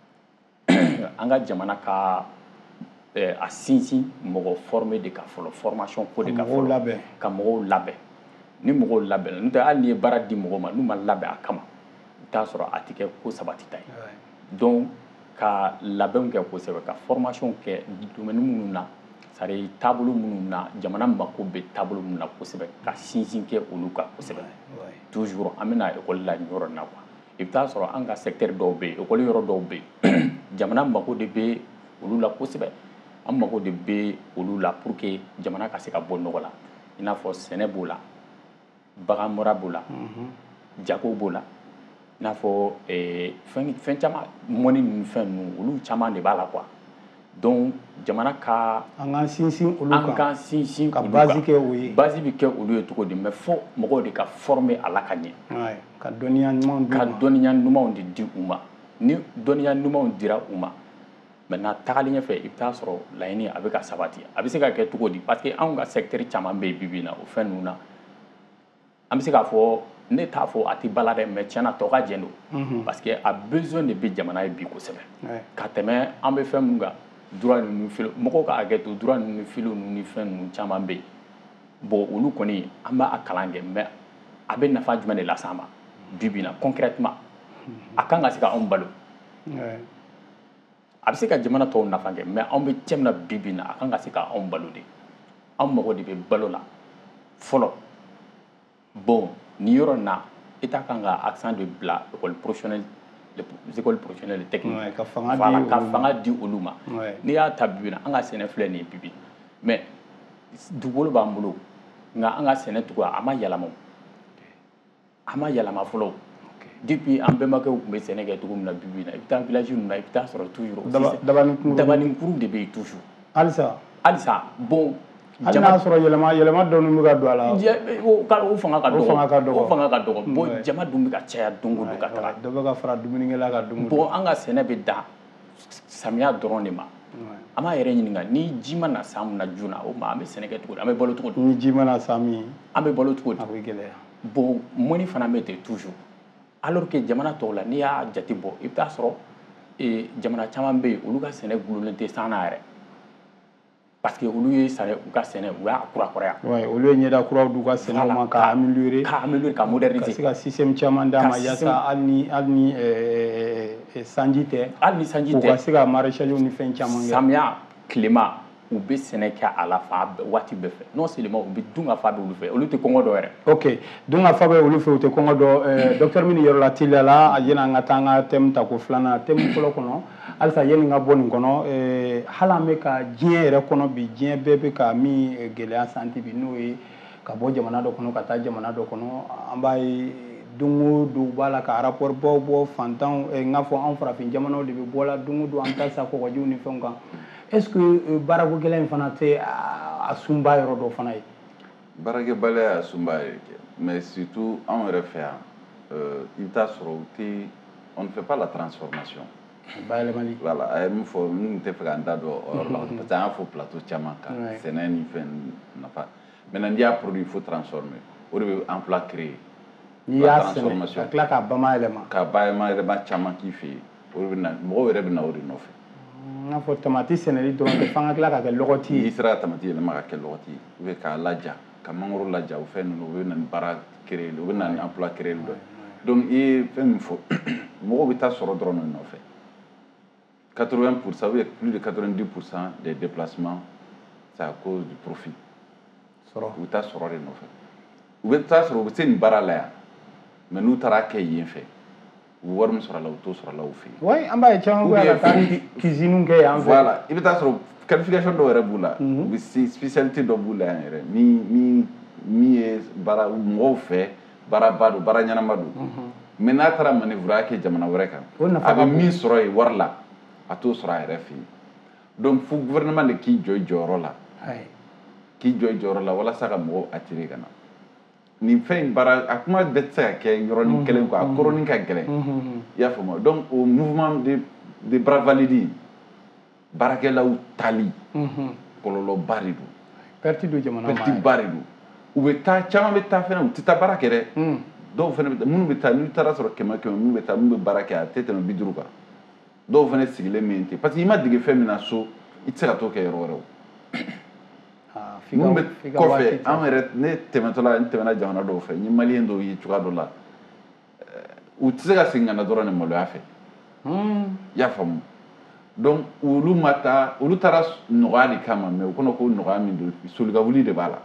an ka jamana ka a sinsin mɔgɔ formé de ka fɔlɔ formation ko de ka fɔlɔ ka mɔgɔw labɛn ni mɔgɔw labɛnna n'o tɛ hali n'i ye baara di mɔgɔ ma n'u ma labɛn a kama I bɛ taa sɔrɔ a tɛ kɛ ko sabatita ye donc ka labɛnw kɛ kosɛbɛ ka formation kɛ domaine minnu na c'est-à-dire taabolo minnu na jamana mako bɛ taabolo minnu na kosɛbɛ ka sinsin kɛ olu kan kosɛbɛ toujours an bɛna école la nin yɔrɔ in na quoi I bɛ taa sɔrɔ an ka secteur dɔw bɛ yen école yɔrɔ dɔw bɛ yen jamana mako de bɛ olu la kosɛbɛ an mako de bɛ olu la pour que jamana ka se ka bɔ nɔgɔ la I n'a fɔ sɛnɛ b'o la bagan mara b'o la jago b'o la I n'a fɔ fɛn caman mɔni ninnu fɛn ninnu olu caman de b'a la quoi donc jamana ka an k'an sinsin olu kan ka base kɛ o ye base bɛ kɛ olu ye cogo di mais fɔ mɔgɔw de ka former a la ka ɲɛ ka dɔnniya ɲumanw de di u ma ni dɔnniya ɲumanw dira u ma maintenant tagalen ɲɛfɛ I bɛ taa sɔrɔ laɲini a bɛ ka sabati a bɛ se ka kɛ cogo di parce que anw ka secteur caman bɛ yen bi bi in na o fɛn ninnu na an bɛ se k'a fɔ ne t'a fɔ a tɛ bala dɛ mais tiɲɛna tɔ ka jɛn don parce que a besoin de bɛ jamana ye bi kosɛbɛ ka tɛmɛ an bɛ fɛn min kan droit ninnu filo mɔgɔw ka hakɛ to droit ninnu filo ninnu ni fɛn ninnu caman bɛ yen bon olu kɔni an b'a kalan kɛ mais a bɛ nafa jumɛn de las'an ma bi bi in na concrètement a kan ka se ka anw balo a bɛ se ka jamana tɔw nafa kɛ mais anw bɛ cɛ min na bi bi in na a kan ka se ka anw balo de anw mago de bɛ balo la fɔlɔ bon nin yɔrɔ in na État kan ka accent de bila école professionnelle les écoles professionnelles techniques ka fanga di olu ma n'i y'a ta bi bi in na an ka sɛnɛ filɛ nin ye bi bi mais dugukolo b'an bolo nka an ka sɛnɛ cogoya a ma yɛlɛma fɔlɔ depuis an bɛnbakɛw tun bɛ sɛnɛ kɛ cogo min na bi bi in na i bɛ taa village ninnu na i bɛ taa sɔrɔ toujours dabanikuru de bɛ yen toujours halisa bon hali n'a sɔrɔ yɛlɛma dɔɔni bɛ ka don a la o fanga ka dɔgɔ bon jama dun bɛ ka caya don o don ka taga dɔ bɛ ka fara dumunikɛla ka dumuni bon an ka sɛnɛ bɛ dan samiya dɔrɔn de ma an b'a yɛrɛ ɲininka ni ji ma na san mun na joona o ma an bɛ sɛnɛ kɛ cogo di an bɛ balo cogo di ni ji ma na san min an bɛ balo cogo di a bɛ gɛlɛya bon mɔni fana bɛ ten toujours alors que jamana tɔw la n'i y'a jate bɔ i bɛ taa sɔrɔ jamana caman bɛ yen olu ka sɛnɛ gulolen tɛ san na yɛrɛ parce que olu ye u ka sɛnɛ u y'a kurakuraya olu ye ɲɛda kuraw d'u ka sɛnɛw ma ka améliorer ka moderniser ka se ka système caman d'a ma yaasa hali ni sanji tɛ u ka se ka maraîchage ni fɛn caman kɛ samiya tilema u bɛ sɛnɛ kɛ a la waati bɛɛ fɛ non seulement u bɛ dun ka fa bɛ olu fɛ olu tɛ kɔngɔ dɔ yɛrɛ ok dun ka fa bɛ olu fɛ u tɛ kɔngɔ dɔ docteur min yɔrɔ la teliya la yanni an ka taa an ka thème ta ko filanan thème fɔlɔ kɔnɔ halisa yanni n ka bɔ nin kɔnɔ hali an bɛ ka diɲɛ yɛrɛ kɔnɔ bi diɲɛ bɛɛ bɛ ka min gɛlɛya santi bi n'o ye ka bɔ jamana dɔ kɔnɔ ka taa jamana dɔ kɔnɔ an b'a ye don o don b'a la ka rapport bɔ fantanw n k'a fɔ anw farafin jamanaw de bɛ bɔ la don o don an bɛ taa sa kɔgɔjiw ni fɛnw kan est-ce que baarako gɛlɛn in fana tɛ a sunba yɔrɔ dɔ fana ye baarakɛbaliya y'a sunba ye mais surtout anw yɛrɛ fɛ yan i bɛ taa sɔrɔ on ne fait pas la transformation bayɛlɛmali voilà a ye min fɔ n tɛ fɛ k'an da don o yɔrɔ la parce que an y'a fɔ plateau caman kan sɛnɛ ni fɛn nafa maintenant n'i y'a produit il faut transformer o de bɛ emploi créer n'i y'a sɛnɛ ka tila k'a bayɛlɛma ka bayɛlɛma caman k'i fɛ yen o de bɛ na mɔgɔw yɛrɛ bɛ na o de nɔfɛ n'a fɔ tamati sɛnɛli dɔrɔn tɛ f'an ka tila ka kɛ lɔgɔti ye n'i sera ka tamati yɛlɛma ka kɛ lɔgɔti ye ou bien k'a laja ka mangoro laja o fɛn ninnu o bɛ na ni baara créer o bɛ na ni emploi créer dɔ ye donc i ye fɛn min fɔ mɔgɔw bɛ taa sɔrɔ dɔrɔn de nɔfɛ 80% ou bien plus de 90% des déplacements c'est à cause du profit sɔrɔ u bɛ taa sɔrɔ de nɔfɛ u bɛ taa sɔrɔ u bɛ se nin baara la yan mais n'u taara kɛ yen fɛ u bɛ wari min sɔrɔ a la u t'o sɔrɔ a la u fɛ yen oui an b'a ye caman bɛ ka taa cuisine kɛ yan fɛ voilà i bɛ taa sɔrɔ qualification dɔw yɛrɛ b'u la u bɛ spécialité dɔ b'u la yan yɛrɛ min ye baara mɔgɔw fɛ baaraba don baara ɲɛnama don mais n'a taara manœuvre kɛ jamana wɛrɛ kan a bɛ min sɔrɔ yen wari la a t'o sɔrɔ a yɛrɛ fɛ yen donc fo gouvernement de k'i jɔ i jɔyɔrɔ la k'i jɔ i jɔyɔrɔ la walasa ka mɔgɔw attirer ka na nin fɛn in baara a kuma bɛɛ tɛ se ka kɛ yɔrɔnin kelen quoi a kɔrɔnin ka gɛlɛn i y'a faamu donc o mouvement de bras valides baarakɛlaw tali kɔlɔlɔba de don perte don jamana ma perte ba de don u bɛ taa caman bɛ taa fɛnɛ u tɛ taa baara kɛ dɛ dɔw fɛnɛ bɛ taa minnu bɛ taa n'u taara sɔrɔ 100 minnu bɛ taa minnu bɛ baara kɛ a tɛ tɛmɛ 50 kan dɔw fɛnɛ sigilen min ten parce que i ma dege fɛn min na so i tɛ se ka t'o kɛ yɔrɔ wɛrɛ o minnu bɛ kɔfɛ an yɛrɛ ne tɛmɛtɔ la n tɛmɛna jamana dɔw fɛ n ye maliyɛn dɔw ye cogoya dɔ la u tɛ se ka segin ka na dɔrɔn ni maloya fɛ i y'a faamu donc olu ma taa olu taara nɔgɔya de kama mais u kɔnɔ ko nɔgɔya min don solikawuli de b'a la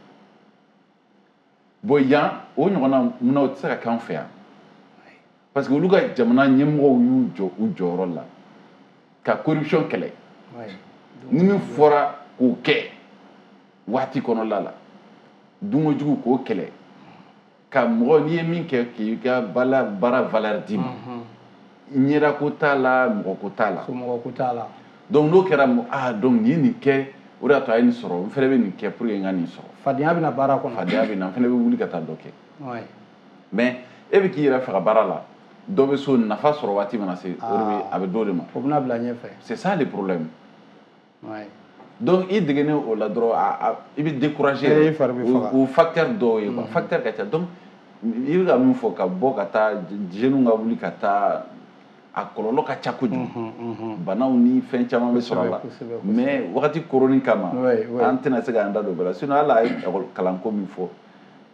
bon yan o ɲɔgɔnna munna o tɛ se ka kɛ an fɛ yan parce que olu ka jamana ɲɛmɔgɔw y'u jɔ u jɔyɔrɔ la ka corruption kɛlɛ ni min fɔra k'o kɛ waati kɔnɔla la dunkojugu k'o kɛlɛ ka mɔgɔ n'i ye min kɛ k'i ka baara valeur d'i ma ɲɛda ko t'a la mɔgɔ ko t'a la somɔgɔ ko t'a la donc n'o kɛra donc nin ye nin kɛ o de y'a to a ye nin sɔrɔ n fɛnɛ bɛ nin kɛ pour que n ka nin sɔrɔ fadenya bɛ na baara kɔnɔ fadenya bɛ na n fɛnɛ bɛ wuli ka taa dɔ kɛ mais e bɛ k'i yɛrɛ faga baara la dɔ bɛ so nafa sɔrɔ waati mana se o de bɛ a bɛ dɔ de ma o bɛna bila ɲɛfɛ c'est ça le problème donc i degenen o la dɔrɔn i bɛ décourager o facteur dɔw ye quoi facteur ka ca donc i bɛ ka min fɔ ka bɔ ka taa jeunes ka wuli ka taa a kɔlɔlɔ ka ca kojugu banaw ni fɛn caman bɛ sɔrɔ a la mais wagati koronin kama an tɛna se k'an da don o bɛɛ la sinon hali a ye kalanko min fɔ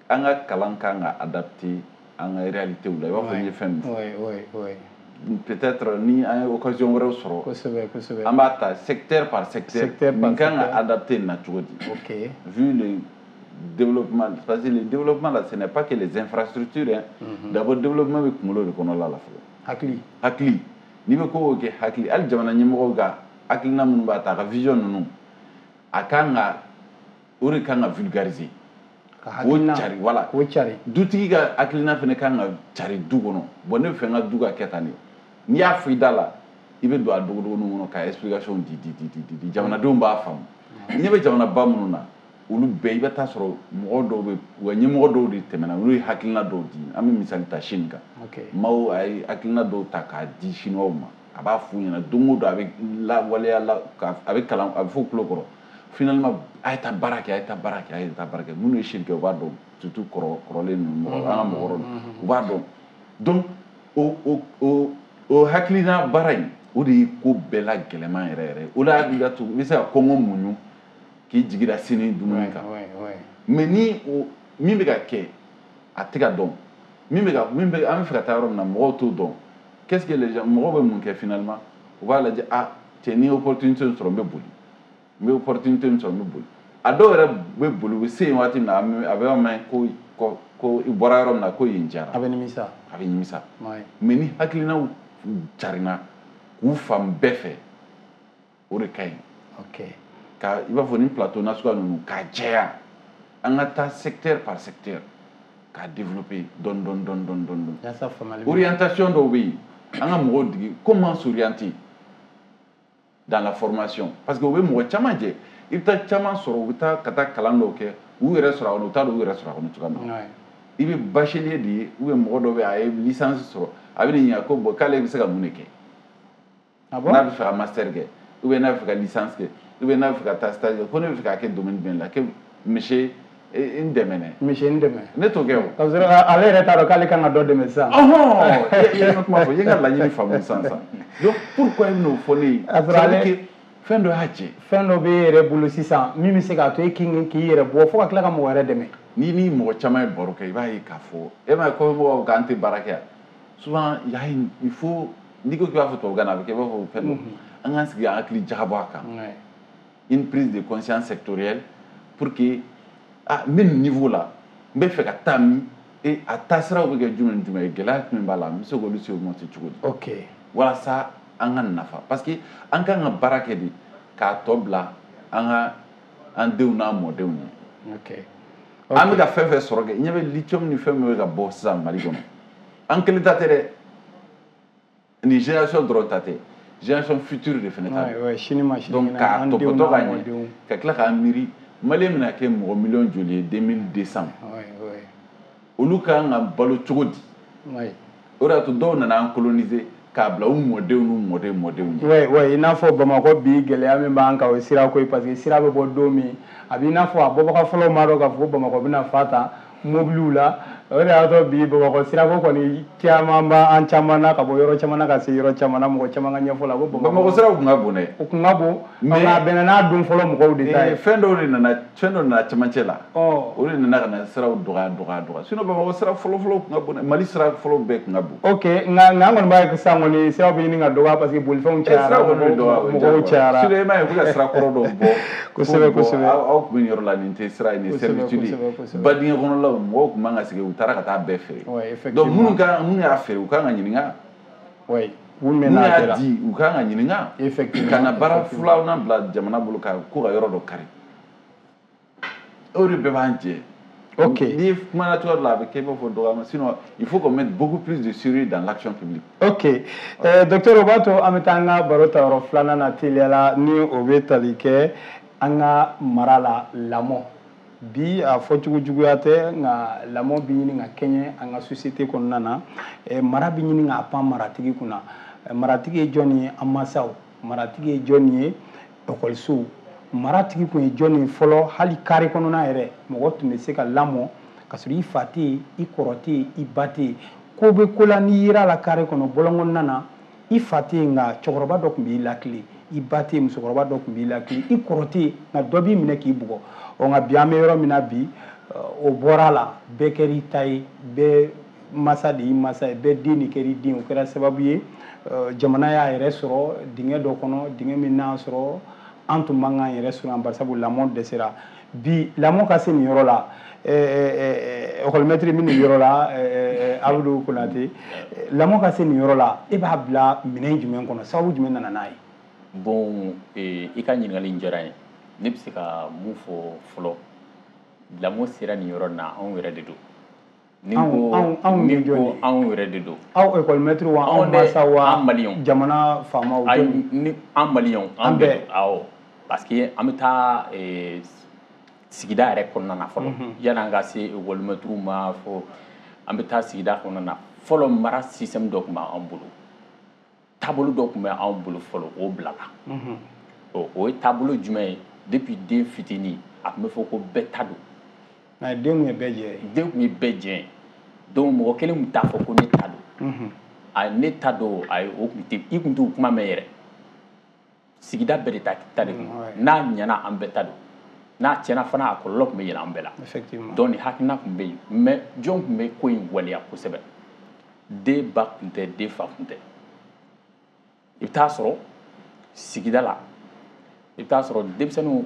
an ka kalan kan ka adapter an ka réalité la i b'a fɔ n ye fɛn min fɔ peut-être ni an ye occasion wɛrɛw sɔrɔ kosɛbɛ an b'a ta secteur par secteur nin kan ka adapter na cogo di vu le développement parce que le développement là ce n'est pas que les infrastructures d'abord développement bɛ kunkolo de kɔnɔ la fɔlɔ hakili n'i bɛ ko o kɛ hakili hali jamana ɲɛmɔgɔw ka hakilina minnu b'a ta a ka vision ninnu a kan ka o de kan ka vulgariser o cari voilà dutigi ka hakilina fana kan ka cari du kɔnɔ bon ne bɛ fɛ n ka du ka kɛ tan de n'i y'a fɔ i da la i bɛ don a dogodogoni kɔnɔ ka explication di jamanadenw b'a faamu n'i bɛ jamanaba minnu na olu bɛɛ i bɛ taa sɔrɔ mɔgɔ dɔw bɛ u ka ɲɛmɔgɔ dɔw de tɛmɛna olu ye hakilina dɔw di an bɛ misali ta Chine kan maaw a ye hakilina dɔw ta k'a di Chinois ma a b'a f'u ɲɛna don o don a bɛ lawaleya a bɛ kalan a bɛ f'u tulo kɔrɔ finalement a ye taa baara kɛ a ye taa baara kɛ a ye taa baara kɛ minnu ye Chine kɛ u b'a dɔn surtout kɔrɔlen ninnu an ka mɔgɔkɔrɔw u b'a dɔn donc o hakilina baara in o de ye ko bɛɛ la gɛlɛman yɛrɛ yɛrɛ o de y'a to i bɛ se ka kɔngɔ muɲu k'i jigi da sini dumuni kan mais ni min bɛ ka kɛ a tɛ ka dɔn an bɛ fɛ ka taa yɔrɔ min na mɔgɔw t'o dɔn qu'est-ce que les gens mɔgɔw bɛ mun kɛ finalement u b'a lajɛ cɛ ni opportunité sɔrɔ n bɛ boli n bɛ opportunité sɔrɔ n bɛ boli a dɔw yɛrɛ bɛ boli u bɛ se yen waati min na a bɛ mɛn ko i bɔra yɔrɔ min na ko yen diyara a bɛ nimisa mais ni hakilinaw carina k'u fan bɛɛ fɛ o de ka ɲi i b'a fɔ ni plateau nasuguya ninnu k'a jɛya an ka taa secteur par secteur k'a développer dɔɔni orientation dɔw bɛ yen an ka mɔgɔw digi comment s'orienter dans la formation parce que u bɛ mɔgɔ caman jɛ i bɛ taa caman sɔrɔ u bɛ taa ka taa kalan dɔw kɛ u yɛrɛ sɔrɔ a kɔnɔ u t'a dɔn u yɛrɛ sɔrɔ a kɔnɔ cogoya min na i bɛ bachelier de ye ou bien mɔgɔ dɔ bɛ a ye licence sɔrɔ a bɛ ɲininka ko bon k'ale bɛ se ka mun de kɛ n'a bɛ fɛ ka master kɛ ou bien n'a bɛ fɛ ka licence kɛ ou bien n'a bɛ fɛ ka taa stage kɛ ko ne bɛ fɛ ka kɛ domaine jumɛn la que monsieur n dɛmɛ ne t'o kɛ o parce que ale yɛrɛ t'a dɔn k'ale kan ka dɔ dɛmɛ sisan i ye n ka kuma fɔ i ye n ka laɲini faamu sisan donc pourquoi i bɛn'o fɔ ne ye c'est-à-dire que fɛn dɔ y'a jɛ fɛn dɔ bɛ e yɛrɛ bolo sisan min bɛ se k'a to e k'i yɛrɛ bɔ fo ka tila ka mɔgɔ wɛrɛ dɛmɛ ni mɔgɔ caman ye baro kɛ i b'a ye k'a fɔ e m'a ye kɔfɛmɔgɔw k'an tɛ baara kɛ yan souvent il faut n'i ko k'i b'a fɔ tubabukan na a bɛ kɛ i b'a fɔ fɛn dɔ an k'an sigi an hakili jagabɔ a kan une prise de conscience sectorielle pour que n bɛ nin niveau la n bɛ fɛ ka taa min a taasiraw bɛ kɛ jumɛn ni jumɛn ye gɛlɛya jumɛn b'a la n bɛ se k'olu se o ma cogo di walasa an ka nafa parce que an kan ka baara kɛ de k'a tɔ bila an denw n'a mɔdenw ye an bɛ ka fɛn fɛn sɔrɔ kɛ ɲɛ bɛ lithium ni fɛn min bɛ ka bɔ sisan Mali kɔnɔ an kelen ta tɛ dɛ ni génération dɔrɔn ta tɛ génération future de fana ta donc k'a tɔpɔtɔ ka ɲɛ ka tila k'a miiri Malien bɛna kɛ mɔgɔ miliyɔn joli ye 2200 olu kan ka balo cogo di o de y'a to dɔw nana an coloniser k'a bila u mɔdenw n'u mɔdenw ye i n'a fɔ Bamakɔ bi gɛlɛya min b'an kan o ye sira ko ye parce que sira bɛ bɔ don min a b'i n'a fɔ a bɔbaga fɔlɔw m'a dɔn k'a fɔ ko Bamakɔ bɛna fa ta mobiliw la o de y'a to bi Bamakɔ sirako kɔni caman b'an caman na ka bɔ yɔrɔ caman na ka se yɔrɔ caman na mɔgɔ caman ka ɲɛfɔ la ko Bamakɔ siraw tun ka bon dɛ o tun ka bon mais a bɛnna n'a don fɔlɔ mɔgɔw de ta ye fɛn dɔ nana cɛmancɛ la o de nana ka na siraw dɔgɔya sinon Bamakɔ sira fɔlɔ tun ka bon dɛ Mali sira fɔlɔ bɛɛ tun ka bon ok nka an kɔni b'a ye sisan kɔni siraw bɛ ɲini ka dɔgɔya parce que bolifɛnw cayara mɔgɔw cayara sinon i m'a ye u bɛ ka sira kɔrɔ dɔw bɔ kosɛbɛ aw tun bɛ nin yɔrɔ la nin tɛ sira ye nin servitude ye badingɛ kɔnɔlaw mɔgɔw tun man ka sigi u taara ka taa bɛɛ feere donc minnu y'a feere u kan ka ɲininka minnu y'a di u kan ka ɲininka ka na baara filanan bila jamana bolo ko ka yɔrɔ dɔ kari o de bɛɛ b'an jɛ ok n'i kumana cogoya dɔ la a bɛ kɛ i b'a fɔ dɔgɔyama sinon il faut qu'on mette beaucoup plus de sérieux dans l'action publique ok docteur o b'a to an bɛ taa an ka baro ta yɔrɔ filanan na teliya la ni o bɛ tali kɛ an ka mara la lamɔ bi a fɔcogo juguya tɛ nka lamɔ bɛ ɲini ka kɛɲɛ an ka société kɔnɔna na mara bɛ ɲini ka pan maratigi kunna maratigi ye jɔn ye an mansaw maratigi ye jɔn ye ekɔlisow maratigi tun ye jɔn ye fɔlɔ hali kari kɔnɔna yɛrɛ mɔgɔ tun bɛ se ka lamɔ ka sɔrɔ i fa tɛ yen i kɔrɔ tɛ yen i ba tɛ yen ko bɛ ko la n'i yera la kari kɔnɔ bɔlɔnkɔnɔna na i fa tɛ yen nka cɛkɔrɔba dɔ tun b'i lakile i ba tɛ yen musokɔrɔba dɔ tun b'i lakile i kɔrɔ tɛ yen nka dɔ b'i minɛ k'i bugɔ nka bi an bɛ yɔrɔ min na bi o bɔra la bɛɛ kɛr'i ta ye bɛɛ masa de y'i masa ye bɛɛ den de kɛr'i den o kɛra sababu ye jamana y'a yɛrɛ sɔrɔ dingɛ dɔ kɔnɔ dingɛ min n'a sɔrɔ an tun man k'an yɛrɛ sɔrɔ an bari sabu lamɔ dɛsɛra bi lamɔ ka se nin yɔrɔ la école-maître min nin yɔrɔ la Abudu Konate lamɔ ka se nin yɔrɔ la e b'a bila minɛn jumɛn kɔnɔ sababu jumɛn nana n'a ye bon i ka ɲininkali in diyara n ye ne bɛ se ka mun fɔ fɔlɔ lamɔ sera nin yɔrɔ na anw yɛrɛ de don ni ko anw yɛrɛ de don aw école-maître wa anw masa wa an maliyɛnw jamana faamaw ni an maliyɛnw an bɛɛ awɔ parce que an bɛ taa sigida yɛrɛ kɔnɔna na fɔlɔ yan'an ka se école-maître ma fɔ an bɛ taa sigida kɔnɔna na fɔlɔ mara système dɔ tun b'an bolo taabolo dɔ tun bɛ anw bolo fɔlɔ o bilala o ye taabolo jumɛn ye depuis den fitinin a tun bɛ fɔ ko bɛɛ ta don den tun ye bɛɛ jɛ ye den tun ye bɛɛ jɛ ye donc mɔgɔ kelen tun t'a fɔ ko ne ta don a ne ta don ayi o tun tɛ i tun t'o kuma mɛn yɛrɛ sigida bɛɛ de ta de kun n'a ɲɛna an bɛɛ ta don n'a tiɲɛna fana a kɔlɔlɔ tun bɛ yɛlɛ an bɛɛ la donc nin hakilina tun bɛ yen mais jɔn tun bɛ ko in waleya kosɛbɛ den ba tun tɛ den fa tun tɛ i bɛ taa sɔrɔ sigida la i bɛ taa sɔrɔ denmisɛnninw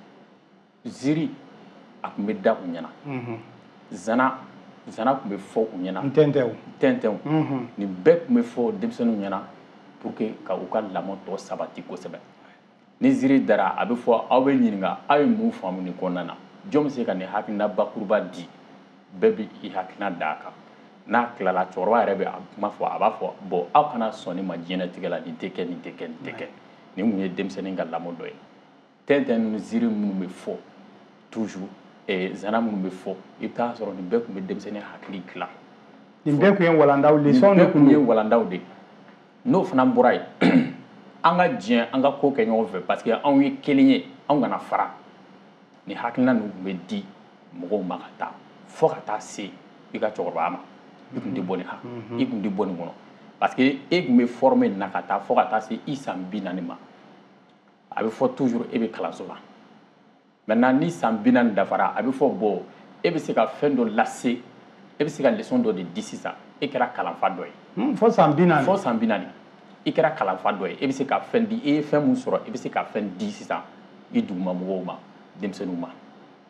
ziiri a tun bɛ da u ɲɛna zana tun bɛ fɔ u ɲɛna tɛntɛnw nin bɛɛ tun bɛ fɔ denmisɛnninw ɲɛna pour que ka u ka lamɔ tɔ sabati kosɛbɛ ni ziiri dara a bɛ fɔ aw bɛ ɲininka aw ye mun faamu nin kɔnɔna na jɔn bɛ se ka nin hakilina bakuruba di bɛɛ bɛ i hakilina d'a kan n'a tilala cɛkɔrɔba yɛrɛ bɛ a kuma fɔ a b'a fɔ bon aw kana sɔn ne ma diɲɛlatigɛ la nin tɛ kɛ nin tɛ kɛ nin tɛ kɛ nin tun ye denmisɛnnin ka lamɔ dɔ ye tɛntɛn ni ziiri minnu bɛ fɔ toujours zana minnu bɛ fɔ i bɛ taa sɔrɔ nin bɛɛ tun bɛ denmisɛnnin hakili dilan nin bɛɛ tun ye walandaw leçon de tun ye walandaw de n'o fana bɔra yen an ka diɲɛ an ka ko kɛ ɲɔgɔn fɛ parce que anw ye kelen ye anw kana fara nin hakilina ninnu tun bɛ di mɔgɔw ma ka taa fo ka taa se i ka cɛkɔrɔba ma i tun tɛ bɔ nin i tun tɛ bɔ nin kɔnɔ parce que e tun bɛ former nin na ka taa fo ka taa se i san 40 ma a bɛ fɔ toujours e bɛ kalanso la maintenant ni san 40 dafara a bɛ fɔ bon e bɛ se ka fɛn dɔ lase e bɛ se ka leçon dɔ de di sisan e kɛra kalanfa dɔ ye fo san 40 fo san 40 i kɛra kalanfa dɔ ye e bɛ se ka fɛn di e ye fɛn min sɔrɔ e bɛ se ka fɛn di sisan i dugumamɔgɔw ma denmisɛnninw ma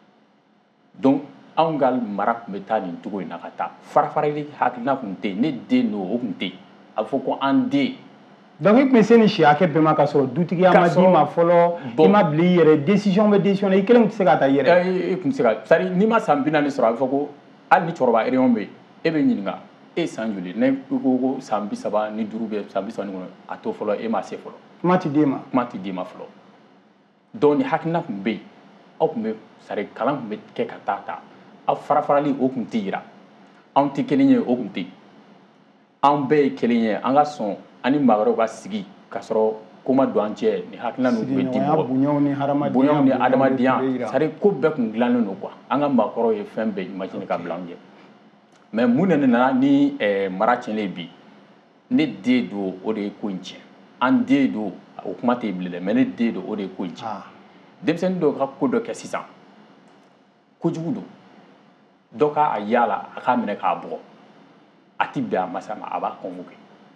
donc anw ka mara tun bɛ taa nin cogo in na ka taa farafarali hakilina tun tɛ yen ne den don o tun tɛ yen a bɛ fɔ ko an den donc i tun bɛ se nin si hakɛ bɛɛ ma ka sɔrɔ dutigiya ma d'i ma fɔlɔ i ma bila i yɛrɛ décision bɛ décision na i kelen tun tɛ se ka ta i yɛrɛ e tun tɛ se ka c'est à dire n'i ma san 40 sɔrɔ a bɛ fɔ ko hali ni cɛkɔrɔba réunion bɛ yen e bɛ ɲininka e san joli ne ko ko san 35 ni 5 bɛ san 30 kɔnɔ a to fɔlɔ e ma se fɔlɔ kuma tɛ d'e ma kuma tɛ d'e ma fɔlɔ donc nin hakilina tun bɛ yen aw tun bɛ c'est à dire kalan tun bɛ kɛ ka taa aw farafarali o tun tɛ yira anw tɛ kelen ye o tun tɛ anw bɛɛ ye kelen ye an ka sɔn an ni maa wɛrɛw ka sigi ka sɔrɔ ko ma don an cɛ nin hakilina ninnu tun bɛ di mɔgɔ bonyaw ni hadamadenya c'est à dire ko bɛɛ tun dilannen don quoi an ka maakɔrɔw ye fɛn bɛɛ imaginer ka bila an ɲɛ mais mun de nana ni mara tiɲɛlen bi ne den don o de ye ko in tiɲɛ an den don o kuma tɛ bilen dɛ mais ne den don o de ye ko in tiɲɛ denmisɛnnin dɔw ka ko dɔ kɛ sisan kojugu don dɔ k'a yaala a k'a minɛ k'a bugɔ a ti bɛn a masa ma a b'a convoqué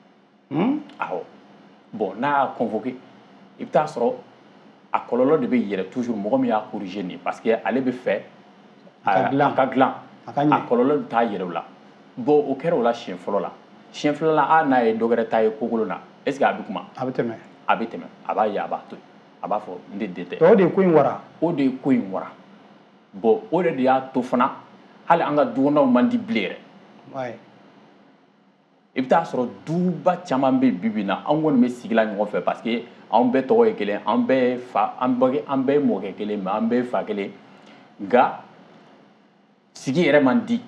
awɔ bon n'a y'a convoqué i bɛ taa sɔrɔ a kɔlɔlɔ de bɛ yɛlɛ toujours mɔgɔ min y'a corrigé nin parce que ale bɛ fɛ a ka dilan a kɔlɔlɔ bɛ taa yɛlɛ o la bon o kɛra o la siɲɛ fɔlɔ la siɲɛ filanan hali n'a ye dɔ wɛrɛ ta ye kokolon na est ce que a bɛ kuma a bɛ tɛmɛ a bɛ tɛmɛ a b'a ye a b'a to yen a b'a fɔ n de den tɛ o de ye ko in wara o de ye ko in wara bon o de y'a to fana hali an ka dukɔnɔnaw man di bilen yɛrɛ i bɛ taa sɔrɔ duba caman bɛ yen bi bi in na an kɔni bɛ sigi la ɲɔgɔn fɛ parce que anw bɛɛ tɔgɔ ye kelen an bɛɛ ye fa an bɛɛ ye mɔkɛ kelen mais an bɛɛ ye fa kelen nka sigi yɛrɛ man di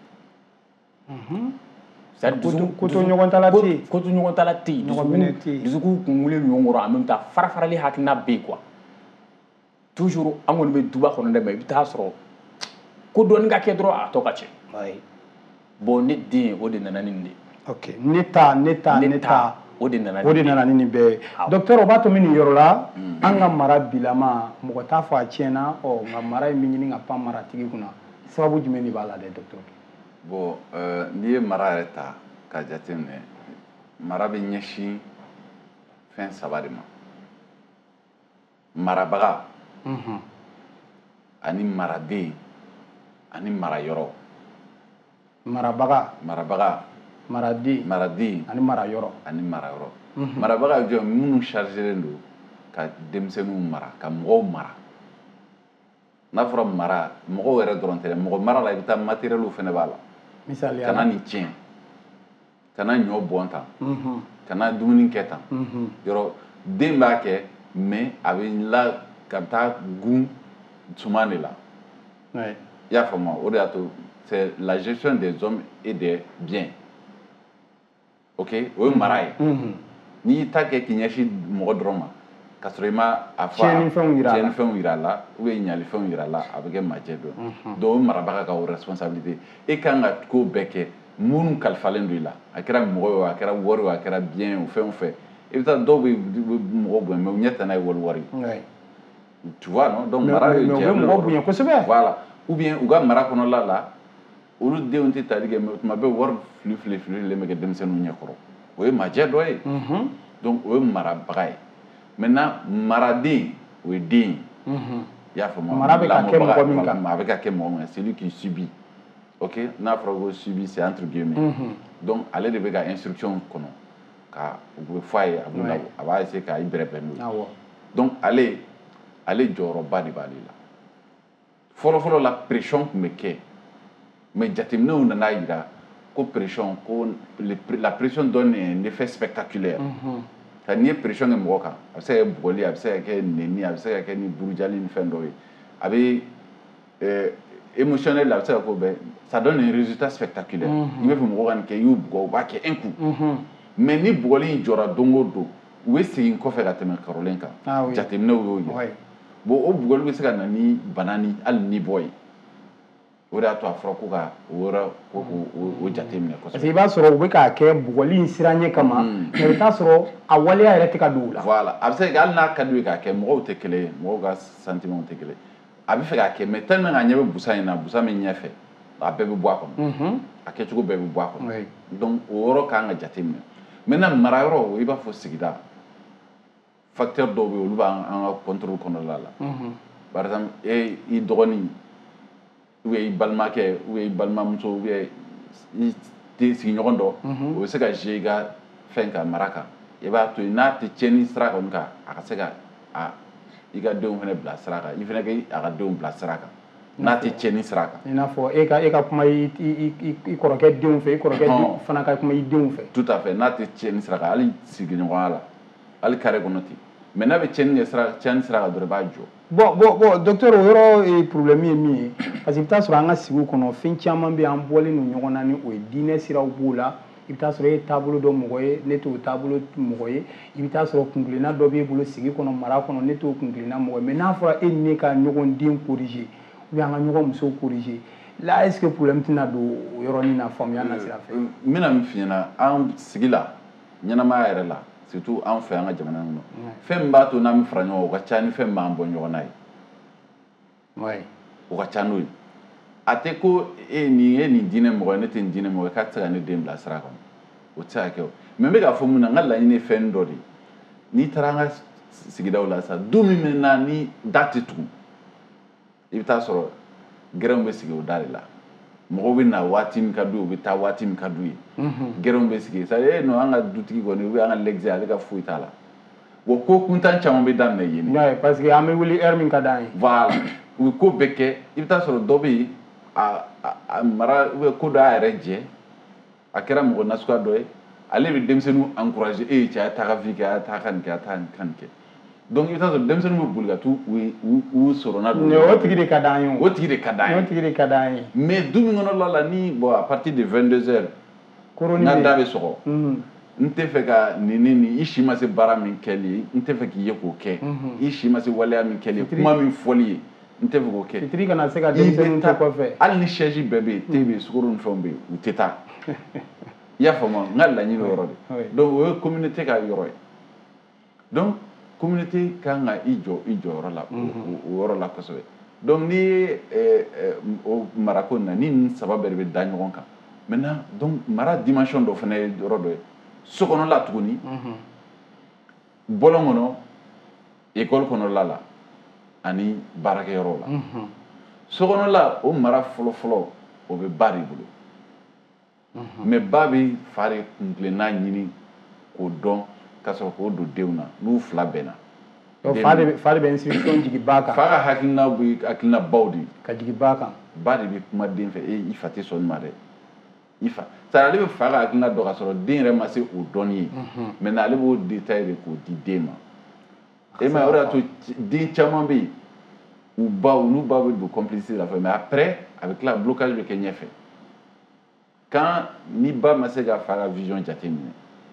koto ɲɔgɔn tala tɛ yen koto ɲɔgɔn tala tɛ yen dusukun kun wuli ɲɔgɔn kɔrɔ en même temps farafarali hakilina bɛ yen quoi toujours an kɔni bɛ duba kɔnɔ dɛ mais i bɛ taa sɔrɔ ko dɔɔni ka kɛ dɔrɔn a tɔ ka cɛ bon ne den o de nana ni nin de ye ok ne ta o de nana ni nin bɛɛ ye docteur o b'a to min nin yɔrɔ la an ka mara bilama mɔgɔ t'a fɔ a tiɲɛna nka mara in bɛ ɲini ka pan maratigi kunna sababu jumɛn de b'a la dɛ docteur? Bon n'i ye mara yɛrɛ ta k'a jateminɛ mara bɛ ɲɛsin fɛn saba de ma marabaga ani maraden ani marayɔrɔ. Marabaga maraden ani marayɔrɔ marabaga ye jɔn minnu chargelen don ka denmisɛnninw mara ka mɔgɔw mara n'a fɔra mara mɔgɔw yɛrɛ dɔrɔn tɛ mɔgɔ mara la i bɛ taa matériel fɛnɛ b'a la misaliya kana nin tiɲɛ kana ɲɔ bɔn tan kana dumuni kɛ tan yɔrɔ den b'a kɛ mais a bɛ la ka taa gun suman de la i y'a faamu o de y'a to c'est la gestion des hommes et des biens ok o ye mara ye n'i y'i ta kɛ k'i ɲɛsin mɔgɔ dɔrɔn ma k'a sɔrɔ i ma a fɔ tiɲɛnifɛnw yira a la ou bien ɲalifɛnw yira a la a bɛ kɛ majɛ dɔ ye donc o marabaga ka o responsabilité e kan ka ko bɛɛ kɛ minnu kalifalen don i la a kɛra mɔgɔ ye o a kɛra wari o a kɛra biɲɛ ye o fɛn o fɛn i bɛ taa dɔw bɛ mɔgɔ bonya mais u ɲɛ tɛ n'a ye wari tu vois non donc mara ye diɲɛ mɔgɔ bonya kosɛbɛ voilà ou bien u ka mara kɔnɔla la olu denw tɛ tali kɛ mais tuma bɛɛ wari fililen bɛ kɛ denmisɛnninw ɲɛkɔrɔ o ye majɛ dɔ ye donc o ye marabaga ye maintenant maraden o ye den ye i y'a faamu mara bɛ ka kɛ mɔgɔ min kan a bɛ ka kɛ mɔgɔ min kan celui qui subit ok n'a fɔra ko subit c'est entre guillemets donc ale de bɛ ka instruction kɔnɔ ka u bɛ fɔ a ye a b'a essayer k'a bɛrɛbɛn n'o ye donc ale jɔyɔrɔba de b'ale la fɔlɔfɔlɔ la pression tun bɛ kɛ mais jateminɛw nana yira ko pression ko la pression donne un effet spectaculaire ka n'i ye pression kɛ mɔgɔ kan a bɛ se ka kɛ bugɔli a bɛ se ka kɛ nɛni a bɛ se ka kɛ ni burujali ni fɛn dɔw ye a bɛ émotionnel a bɛ se ka k'o bɛɛ ça donne un résultat spectaculaire i bɛ fɛ mɔgɔ ka nin kɛ i y'u bugɔ u b'a kɛ un coup mais ni bugɔli in jɔra don o don u bɛ segin kɔfɛ ka tɛmɛ kɔrɔlen kan jateminɛw y'o ye bon o bugɔli bɛ se ka na ni bana ni hali ni bɔ ye o de y'a to a fɔra ko ka o yɔrɔ o jateminɛ kosɛbɛ. parce que i b'a sɔrɔ u bɛ k'a kɛ bugɔli in siraɲɛ kama mais i bɛ taa sɔrɔ a waleya yɛrɛ tɛ ka don u la. voilà a bɛ se ka kɛ hali n'a ka d'u ye k'a kɛ mɔgɔw tɛ kelen ye mɔgɔw ka sentiment tɛ kelen a bɛ fɛ k'a kɛ mais tellement a ɲɛ bɛ busan in na busan min ɲɛfɛ a bɛɛ bɛ bɔ a kɔnɔ a kɛcogo bɛɛ bɛ bɔ a kɔnɔ donc o yɔrɔ kan ka jateminɛ maintenant marayɔrɔ i b'a fɔ sigida facteur dɔw bɛ yen olu b'an ka contrôle kɔnɔna la par exemple i dɔgɔnin ou bien i balimakɛ ou bien i balimamuso ou bien i sigiɲɔgɔn dɔ o bɛ se ka jouer i ka fɛn kan mara kan i b'a to yen n'a tɛ tiɲɛni sira kɔni kan a ka se ka i ka denw fana bila sira kan i fana k'a ka denw bila sira kan n'a tɛ tiɲɛni sira kan. i n'a fɔ e ka kuma i kɔrɔkɛ denw fɛ i kɔrɔkɛ fana ka kuma i denw fɛ. tout à fait n'a tɛ tiɲɛni sira kan hali sigiɲɔgɔnya la hali carré kɔnɔ ten mais n'a bɛ tiɲɛni sira kan dɔrɔn i b'a jɔ. bon docteur o yɔrɔ problème ye min ye parce que i bɛ taa sɔrɔ an ka sigiw kɔnɔ fɛn caman bɛ yen an bɔlen don ɲɔgɔn na ni o ye diinɛ siraw b'o la i bɛ taa sɔrɔ e ye taabolo dɔ mɔgɔ ye ne t'o taabolo mɔgɔ ye i bɛ taa sɔrɔ kunkilenna dɔ b'e bolo sigi kɔnɔ mara kɔnɔ ne t'o kunkilenna mɔgɔ ye mais n'a fɔra e ni ne ka ɲɔgɔn den corriger ou bien an ka ɲɔgɔn muso corriger là est-ce que problème tɛna don o yɔrɔnin na faamuya na sira fɛ. n bɛna min f'i ɲɛna an sigi la ɲɛnamaya yɛrɛ la surtout an fɛ an ka jamana kɔnɔ fɛn min b'a to n'an bɛ fara ɲɔgɔn o ka ca ni fɛn min b'an bɔ ɲɔgɔn na ye o ka ca n'o ye a tɛ ko e nin diinɛ mɔgɔ ye ne tɛ nin diinɛ mɔgɔ ye k'a tɛ se ka ne den bila sira kɔnɔ o tɛ se ka kɛ o mais n bɛ k'a fɔ mun na n ka laɲini ye fɛn dɔ de ye n'i taara an ka sigidaw la sisan don min na ni da tɛ tugu i bɛ taa sɔrɔ gɛrɛnw bɛ sigi o da de la mɔgɔw bɛ na waati min ka d'u ye u bɛ taa waati min ka d'u ye gɛrɛnw bɛ sigi c'est à dire non an ka dutigi kɔni ou bien an ka lɛgizɛ ale ka foyi t'a la wa ko kuntan caman bɛ daminɛ yen de. parce que an bɛ wuli heure min ka d'an ye. voilà u bɛ ko bɛɛ kɛ i bɛ taa sɔrɔ dɔ bɛ yen a mara ou bien ko dɔ y'a yɛrɛ jɛ a kɛra mɔgɔ nasuguya dɔ ye ale bɛ denmisɛnninw encourager e ye cɛ a taa ka vie kɛ a taa ka nin kɛ a taa ka nin kɛ donc i bɛ taa sɔrɔ denmisɛnninw bɛ boli ka t'u sorona don. o tigi de ka d'an ye o tigi de ka d'an ye. o tigi de ka d'an ye. mais du min kɔnɔna la ni bon à partir de 22h n ka da bɛ sɔgɔ n tɛ fɛ ka nin i si ma se baara min kɛli ye n tɛ fɛ k'i ye k'o kɛ i si ma se waleya min kɛli ye kuma min fɔli ye n tɛ fɛ k'o kɛ. fitiri kana se ka denmisɛnninw to kɔfɛ. hali ni chaise bɛɛ bɛ yen te bɛ yen sukaro ni fɛnw bɛ yen u tɛ taa i y'a faamu n ka laɲini o yɔrɔ de donc o ye communauté ka yɔrɔ ye donc communauté kan ka i jɔ i jɔyɔrɔ la o yɔrɔ la kosɛbɛ donc ni o marako na ni saba bɛɛ de bɛ da ɲɔgɔn kan maintenant donc mara dimension dɔ fana ye yɔrɔ dɔ ye so kɔnɔla tuguni bɔlɔn kɔnɔ école kɔnɔla la ani baarakɛyɔrɔ la so kɔnɔla o mara fɔlɔ-fɔlɔ o bɛ ba de bolo mais ba bɛ fa de kuntilenna ɲini k'o dɔn ka sɔrɔ k'o don denw na n'u fila bɛnna fa de bɛ instruction jigi ba kan fa ka hakilina bɛ hakilina baw de ka jigi ba kan ba de bɛ kuma den fɛ i fa tɛ sɔn nin ma dɛ i fa c'est ale bɛ fa ka hakilina dɔn ka sɔrɔ den yɛrɛ ma se o dɔnni ye mais ale b'o détail de k'o di den ma e ma o de y'a to den caman bɛ yen u baw n'u ba bɛ don complicité la fɛ mais après a bɛ tila blocage bɛ kɛ ɲɛfɛ quand ni ba ma se ka fa ka vision jateminɛ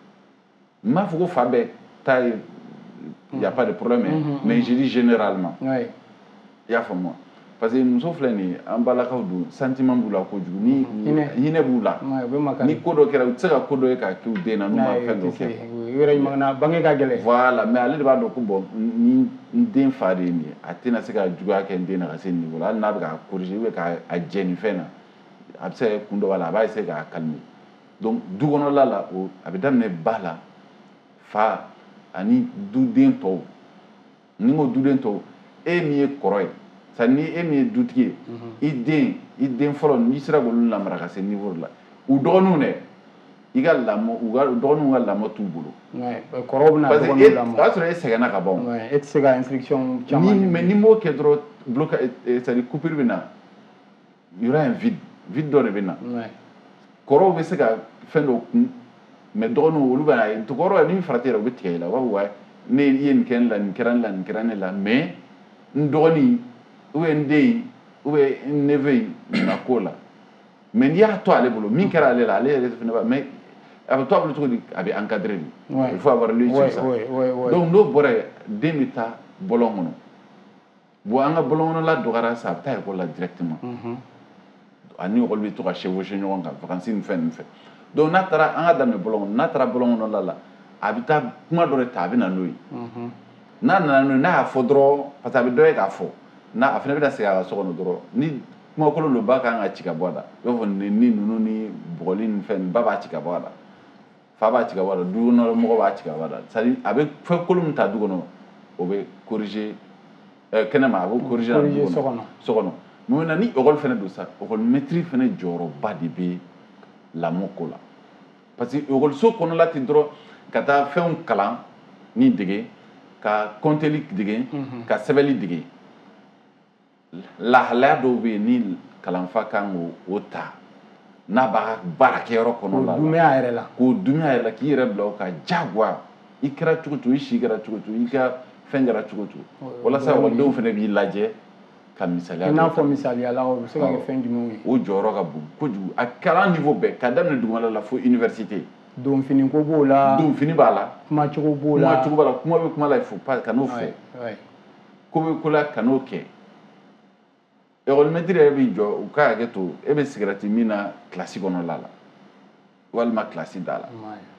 n m'a fɔ ko fa bɛɛ ta ye il n'y a pas de problème mais je dis généralement i y'a faamu wa parce que muso filɛ nin ye an balakaw don sentiment b'u la kojugu ni hinɛ b'u la ni ko dɔ kɛra u tɛ se ka ko dɔ ye k'a k'u den na n'u ma fɛn dɔ kɛ yɔrɔ ɲuman na bange ka gɛlɛn voilà mais ale de b'a dɔn ko bon ni n den fa de ye nin ye a tɛna se ka juguya kɛ n den na ka se nin niveau la hali n'a bɛ k'a corriger ou bien k'a jɛ nin fɛn na a bɛ se ka kɛ kun dɔ b'a la a b'a essayer k'a calmer donc du kɔnɔla la a bɛ daminɛ ba la fa ani duden tɔw ni n ko duden tɔw e min ye kɔrɔ ye c'est à dire ni e min ye dutigi ye i den fɔlɔ n'i sera k'olu lamara ka se niveau la u dɔgɔninw dɛ i ka lamɔ u dɔgɔninw ka lamɔ t'u bolo kɔrɔw bɛna dɔgɔninw lamɔ parce que o y'a sɔrɔ e sɛgɛnna ka ban e tɛ se ka instruction caman mais ni m'o kɛ dɔrɔn blocage c'est à dire coupure bɛ na il y aura un vide dɔ de bɛ na kɔrɔw bɛ se ka fɛn dɔ kun mais dɔgɔninw olu bɛ na ye kɔrɔ ni min farati yɛrɛ u bɛ tigɛ i la u b'a fɔ wa ne ye nin kɛ ne la nin kɛra ne la nin kɛra ne la mais n dɔgɔnin ou bien n den ou bien n neveu nin ma k'o la mais n'i y'a to ale bolo min kɛra ale la ale yɛrɛ fana b'a mais a bɛ to a bolo cogo di a bɛ encadrer de il faut avoir l'œil sur ça donc n'o bɔra yen den bɛ taa bɔlɔn kɔnɔ bon an ka bɔlɔn kɔnɔla dɔgɔyara sa a bɛ taa école la directement ani école bɛ to ka chevaucher ɲɔgɔn kan vacances ni fɛn ninnu fɛ donc n'a taara an ka daminɛ bɔlɔn kɔnɔ n'a taara bɔlɔn kɔnɔla la a bɛ taa kuma dɔ de ta a bɛ na n'o ye n'a nana n'o ye n'a y'a fɔ dɔrɔn parce que a bɛ dɔ ye k'a fɔ n'a a fana bɛna segin a ka so kɔnɔ dɔrɔn ni kumakolon don ba kan ka ci ka bɔ a la i b'a fɔ ni ninnu ni bɔgɔli ni fɛn ba b'a ci ka bɔ a la fa b'a ci ka bɔ a la du kɔnɔ mɔgɔ b'a ci ka bɔ a la c'est à dire a bɛ fɛn kolon min ta du kɔnɔ o bɛ corriger kɛnɛma a bɛ corriger du kɔnɔ so kɔnɔ mais maintenant ni école fana don sa école maîtrise fana jɔyɔrɔba de bɛ lamɔ ko la parce que école kɔnɔla tɛ dɔrɔn ka taa fɛnw kalan ni dege ka kɔnteli dege ka sɛbɛnni dege lahalaya dɔw bɛ yen ni kalanfa kan k'o ta n'a b'a baarakɛyɔrɔ kɔnɔ la k'o dunya yɛrɛ la k'i yɛrɛ bila o kan diyagoya i kɛra cogo o cogo i si kɛra cogo o cogo i ka fɛn kɛra cogo o cogo walasa ekɔlidenw fana b'i lajɛ ka misaliya i n'a fɔ misaliya la o bɛ se ka kɛ fɛn jumɛnw ye o jɔyɔrɔ ka bon kojugu a kalan niveau bɛɛ ka daminɛ dugumala la fo université donfini ko b'o la donfini b'a la kumacogo b'o la kumacogo b'a la kuma bɛ kuma la il faut pas ka n'o fɔ ko bɛ ko la ka n'o kɛ école maître yɛrɛ b'i jɔ u ka hakɛ to e bɛ cigarette min na classe kɔnɔla la walima classe da la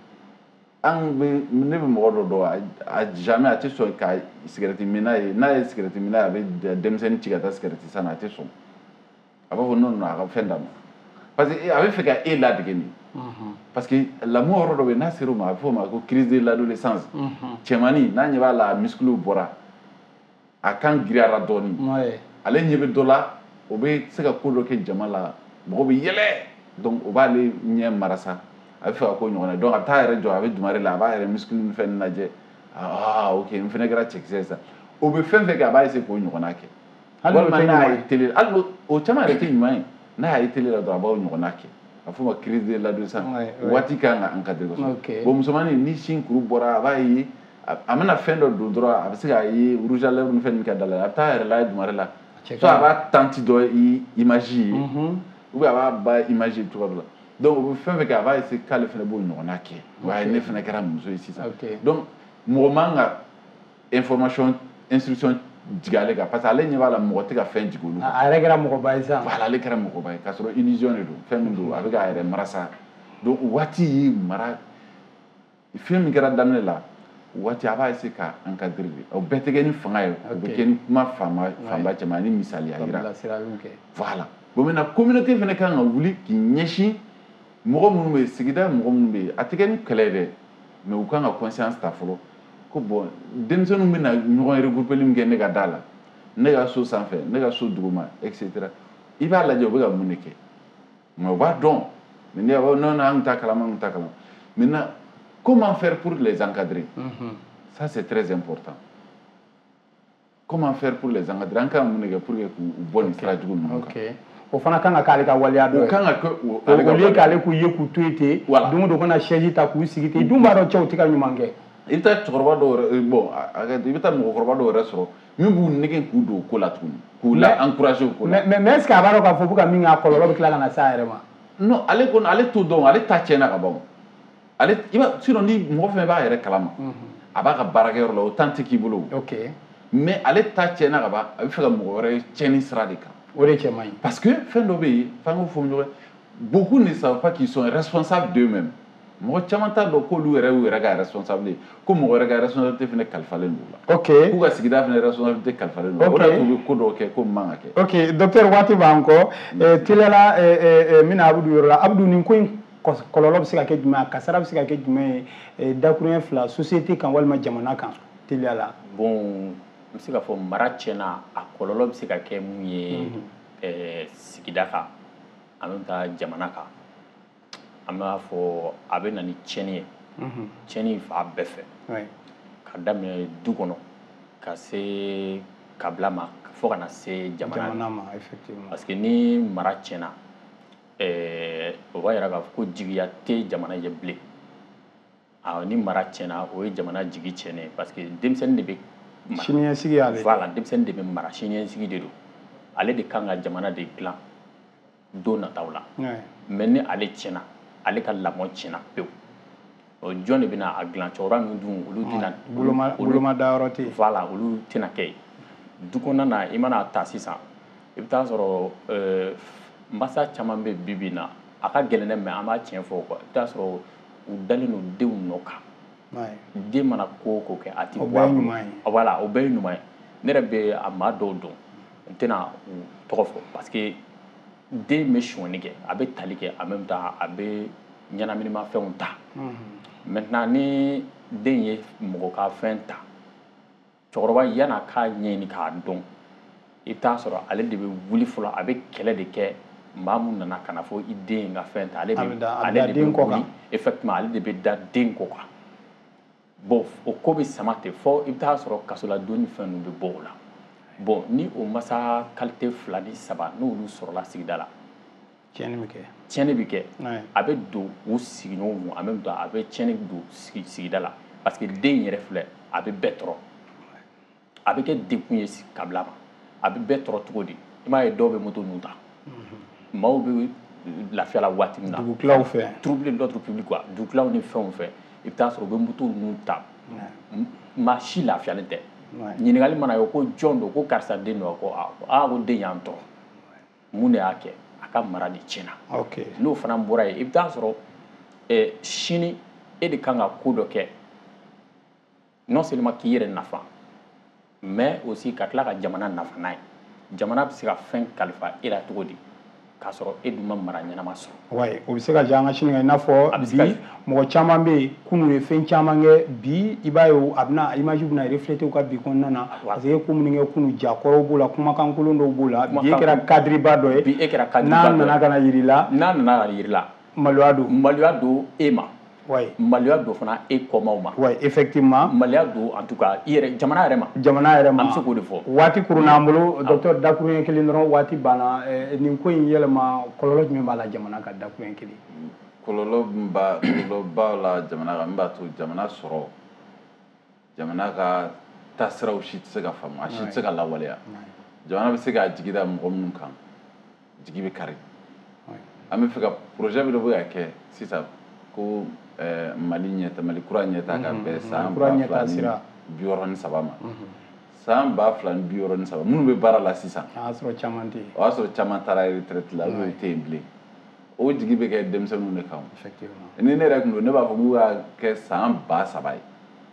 an bɛ ne bɛ mɔgɔ dɔ dɔn a jamais a tɛ sɔn ka cigarette minna ye n'a ye cigarette minna ye a bɛ denmisɛnnin ci ka taa cigarette san na a tɛ sɔn a b'a fɔ non non a ka fɛn d'a ma parce que a bɛ fɛ ka e ladege nin parce que lamɔ yɔrɔ dɔ bɛ yen n'a sera o ma a bɛ fɔ o ma ko crise de l'adolescence cɛmannin n'a ɲɛ b'a la a muscles bɔra a kan giriyara dɔɔnin ale ɲɛ bɛ dɔ la o bɛ se ka ko dɔ kɛ jama la mɔgɔ bɛ yɛlɛ donc o b'ale ɲɛ marasa a bɛ fɛ ka ko ɲɔgɔn na donc a bɛ taa yɛrɛ jɔ a bɛ dumare la a b'a yɛrɛ muscle ni fɛn lajɛ ok n fana kɛra cɛkisɛ ye sa o bɛ fɛn fɛn kɛ a b'a essayer k'o ɲɔgɔnna kɛ walima n'a ye télé hali o caman yɛrɛ tɛ ɲuman ye n'a ye télé la dɔrɔn a b'o ɲɔgɔnna kɛ a fɔ ma crise de l'adolescence waati kan ka encadrer kosɛbɛ bon musomanin ni sin kuru bɔra a b'a ye a bɛna fɛn dɔ don dɔrɔn a bɛ se k'a ye rouge à lèvres ni fɛn min kɛ da la a bɛ taa yɛrɛ lajɛ dumare la soit a b'a tanti dɔ image ye ou bien a b'a ba image ye cogoya dɔ la donc o bɛ fɛn fɛn kɛ a b'a essayer k'ale fana b'o ɲɔgɔnna kɛ wa ne fana kɛra muso ye sisan donc mɔgɔ man ka instruction jigin ale kan parce que ale ɲɛ b'a la mɔgɔ tɛ ka fɛn jigin olu kan a yɛrɛ kɛra mɔgɔba ye sisan voilà ale kɛra mɔgɔba ye k'a sɔrɔ illusion de don fɛn min don a bɛ k'a yɛrɛ marasa donc o waati ye mara fɛn min kɛra daminɛ la waati a b'a essayer ka encadrer o bɛɛ tɛ kɛ ni fanga ye o bɛ kɛ ni kuma fanba cɛman ni misaliya yira voilà bon maintenant communauté fana kan ka wuli k'i ɲɛsin mɔgɔ minnu bɛ yen sigida mɔgɔ minnu bɛ yen a tɛ kɛ ni kɛlɛ dɛ mais u kan ka conscience ta fɔlɔ ko bon denmisɛnninw bɛ na ɲɔgɔn regroupé min kɛ ne ka da la ne ka so sanfɛ ne ka so duguma etc i b'a lajɛ u bɛ ka mun de kɛ mais u b'a dɔn mais n'i y'a fɔ non an t'a kalama an t'a kalama maintenant comment faire pour les encadrer ça c'est très important comment faire pour les encadrer an kan mun de kɛ pour que k'u bɔ nin sira jugu ninnu kan o fana kan ka k'ale ka waleya dɔ ye o kan ka kɛ o lieu k'ale k'u ye k'u to yen ten don o don kana chaise ta k'u sigi ten dun b'a dɔn cɛw tɛ ka ɲuman kɛ i bɛ taa cɛkɔrɔba dɔw yɛrɛ bon i bɛ taa mɔgɔkɔrɔba dɔw yɛrɛ sɔrɔ min b'u nɛgɛn k'u don o ko la tuguni k'u la encourager o ko la mais est ce que a b'a dɔn k'a fɔ k'u ka min k'a kɔlɔlɔ bɛ tila ka na s'a yɛrɛ ma non ale kɔni ale t'o dɔn ale ta tiɲɛna ka ban ale i b'a sinon ni mɔgɔ fɛn b'a yɛrɛ kalama a b'a ka baarakɛyɔrɔ la o temps tɛ k'i bolo mais ale ta tiɲɛna ka ban a bɛ fɛ ka mɔgɔ wɛrɛ tiɲɛni sira de kan o de cɛ man ɲi parce que fɛn dɔ bɛ yen f'an k'o fɔ ɲɔgɔn ye beaucoup ne savent pas qu'ils sont responsables d'eux-mêmes mɔgɔ caman t'a dɔn k'olu yɛrɛ y'u yɛrɛ ka responsable ye ko mɔgɔ wɛrɛ ka responsabilité fana kalifalen don o la k'u ka sigida fana responsabilité kalifalen don o de t'u bɛ ko dɔw kɛ ko man ka kɛ ok docteur waati b'an kɔ teliyala n bɛna Abudu yɔrɔ la Abudu nin ko in kɔlɔlɔ bɛ se ka kɛ jumɛn a kasara bɛ se ka kɛ jumɛn ye dakuruɲɛ fila société kan walima jamana kan teliyala bon n bɛ se ka fɔ mara tiɲɛna a kɔlɔlɔ bɛ se ka kɛ mun ye sigida kan en même temps jamana kan an b'a fɔ a bɛ na ni tiɲɛni ye tiɲɛni fan bɛɛ fɛ ka daminɛ du kɔnɔ ka se kabila ma fo ka na se jamana ma effectivement parce que ni mara tiɲɛna o b'a yira k'a fɔ ko jigiya tɛ jamana ye bilen ni mara tiɲɛna o ye jamana jigi tiɲɛnen parce que denmisɛnnin de bɛ mara siniɲɛsigi y'ale voilà denmisɛnnin de bɛ mara siniɲɛsigi de don ale de kan ka jamana de dilan don nataw la mais ni ale tiɲɛna ale ka lamɔ tiɲɛna pewu jɔn de bɛna a dilan cɛkɔrɔba ninnu dun olu tɛna boloma dayɔrɔ tɛ yen voilà olu tɛna kɛ yen du kɔnɔna na i mana ta sisan i bɛ taa sɔrɔ masa caman bɛ bi bi in na a ka gɛlɛn dɛ mais an b'a tiɲɛ fɔ quoi i bɛ taa sɔrɔ u dalen don denw nɔ kan den mana ko o ko kɛ a tɛ bɔ a bolo voilà o bɛɛ ye ɲuman ye ne yɛrɛ bɛ a maa dɔw dɔn n tɛna u tɔgɔ fɔ parce que den bɛ sonyani kɛ a bɛ tali kɛ en même temps a bɛ ɲɛnaminimafɛnw ta maintenant ni den ye mɔgɔ ka fɛn ta cɛkɔrɔba yan'a k'a ɲɛɲini k'a dɔn i bɛ taa sɔrɔ ale de bɛ wuli fɔlɔ a bɛ kɛlɛ de kɛ maa min nana ka na fɔ i den ye ka fɛn ta ale de bɛ wuli effectivement ale de bɛ da den kɔ kan bon o ko bɛ sama ten fɔ i bɛ taa sɔrɔ kasoladon ni fɛn ninnu bɛ bɔ o la bon ni o masa qualité fila ni saba n'olu sɔrɔla sigida la tiɲɛni bɛ kɛ a bɛ don u sigiɲɔgɔnw en même temps a bɛ tiɲɛni don sigida la parce que den yɛrɛ filɛ a bɛ bɛɛ tɔɔrɔ a bɛ kɛ dekun ye kabila ma a bɛ bɛɛ tɔɔrɔ cogo di i m'a ye dɔw bɛ moto ninnu ta maaw bɛ lafiya la waati min na dugutigiw fɛ trouble l'ordre public quoi dugutigiw ni fɛnw fɛ i bɛ taa sɔrɔ u bɛ moto ninnu ta maa si lafiyalen tɛ ɲininkali mana ye ko jɔn don ko karisa den don ko ko den y'an tɔɔrɔ mun de y'a kɛ a ka mara de tiɲɛna n'o fana bɔra yen i bɛ taa sɔrɔ sini e de kan ka ko dɔ kɛ non seulement k'i yɛrɛ nafa mais aussi ka tila ka jamana nafa n'a ye jamana bɛ se ka fɛn kalifa e la cogo di k'a sɔrɔ e dun ma mara ɲɛnama sɔrɔ wayi o bɛ se ka diya an ka sini kan i n'a fɔ bi mɔgɔ caman bɛ yen kunun ye fɛn caman kɛ bi i b'a ye a bɛna image bɛna refléter u ka bi kɔnɔna na parce que e ko minnu kɛ kunun jakɔrɔw b'o la kumakan kolon dɔw b'o la bi e kɛra cadreba dɔ ye n'a nana ka na yir'i la maloya don e ma maloya don fana e kɔmaw ma effectivement maloya don en tout cas jamana yɛrɛ ma an bɛ se k'o de fɔ waati kurun an bolo docteur dakuruɲɛ kelen dɔrɔn waati banna nin ko in yɛlɛma kɔlɔlɔ jumɛn b'a la jamana ka dakuruɲɛ kelen kɔlɔlɔ b'a la jamana kan min b'a to jamana sɔrɔ jamana ka taasiraw si tɛ se ka faamu a si tɛ se ka lawaleya jamana bɛ se k'a jigi da mɔgɔ minnu kan jigi bɛ kari an bɛ fɛ ka projet dɔ bɛ ka kɛ sisan ko Mali kura ɲɛta ka bɛn san 2063 ma san 2063 minnu bɛ baara la sisan o y'a sɔrɔ caman tɛ yen o y'a sɔrɔ caman taara retraite la olu tɛ yen bilen o jigi bɛ kɛ denmisɛnninw de kan ni ne yɛrɛ tun don ne b'a fɔ k'u y'a kɛ san 3000 ye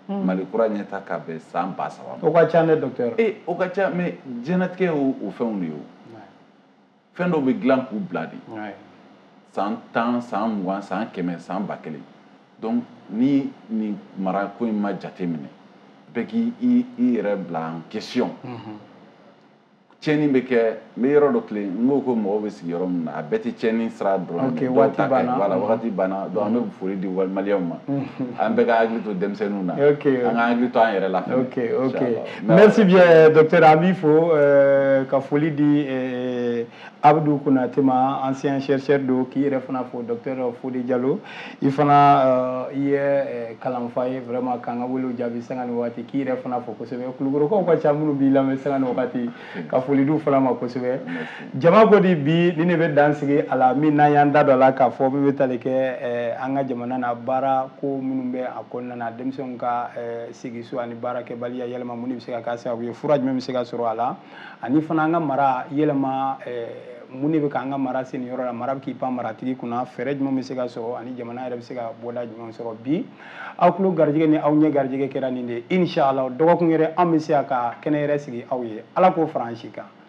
Mali kura ɲɛta ka bɛn san 3000 o ka ca ne docteur o ka ca mais jɛnatigɛ o fɛnw de ye fɛn dɔw bɛ dilan k'u bila de san 10 san 20 san 100 san 1000 donc ni nin mara ko in ma jate minɛ bɛɛ k'i yɛrɛ bila en question tiɲɛni bɛ kɛ n bɛ yɔrɔ dɔ tile n ko mɔgɔw bɛ sigi yɔrɔ min na a bɛɛ tɛ tiɲɛni sira dɔrɔn ye wagati banna donc an bɛ foli di maliyɛnw ma an bɛɛ ka hakili to denmisɛnninw na an ka hakili to an yɛrɛ la ok merci bien docteur an b'i fo ka foli di Abdou Konate ma ancien chercheur do k'i yɛrɛ fana fo docteur Fode Diallo i fana i ye kalanfa ye vraiment k'an ka welew jaabi sanga ni waati k'i yɛrɛ fana fo kosɛbɛ kulukorokaw ka ca minnu b'i lamɛn sanga ni wagati ka foli di u fana ma kosɛbɛ jama ko di bi ni ne bɛ dan sigi a la min n'an y'an da don a la k'a fɔ min bɛ tali kɛ an ka jamana na baara ko minnu bɛ a kɔnɔna na denmisɛnw ka sigiso ani baarakɛbaliya yɛlɛma mun bɛ se ka k'a sababu ye fura jumɛn bɛ se ka sɔrɔ a la ani fana an ka mara yɛlɛma mun de bɛ k'an ka mara se nin yɔrɔ la mara bɛ k'i pan maratigi kunna fɛɛrɛ jumɛn bɛ se ka sɔrɔ ani jamana yɛrɛ bɛ se ka bɔda jumɛn sɔrɔ bi aw tulo garijɛgɛ ni aw ɲɛ garijɛgɛ kɛra nin de inshallah dɔgɔkun yɛrɛ an bɛ se ka kɛnɛ yɛrɛ sigi aw ye ala k'o fara an si kan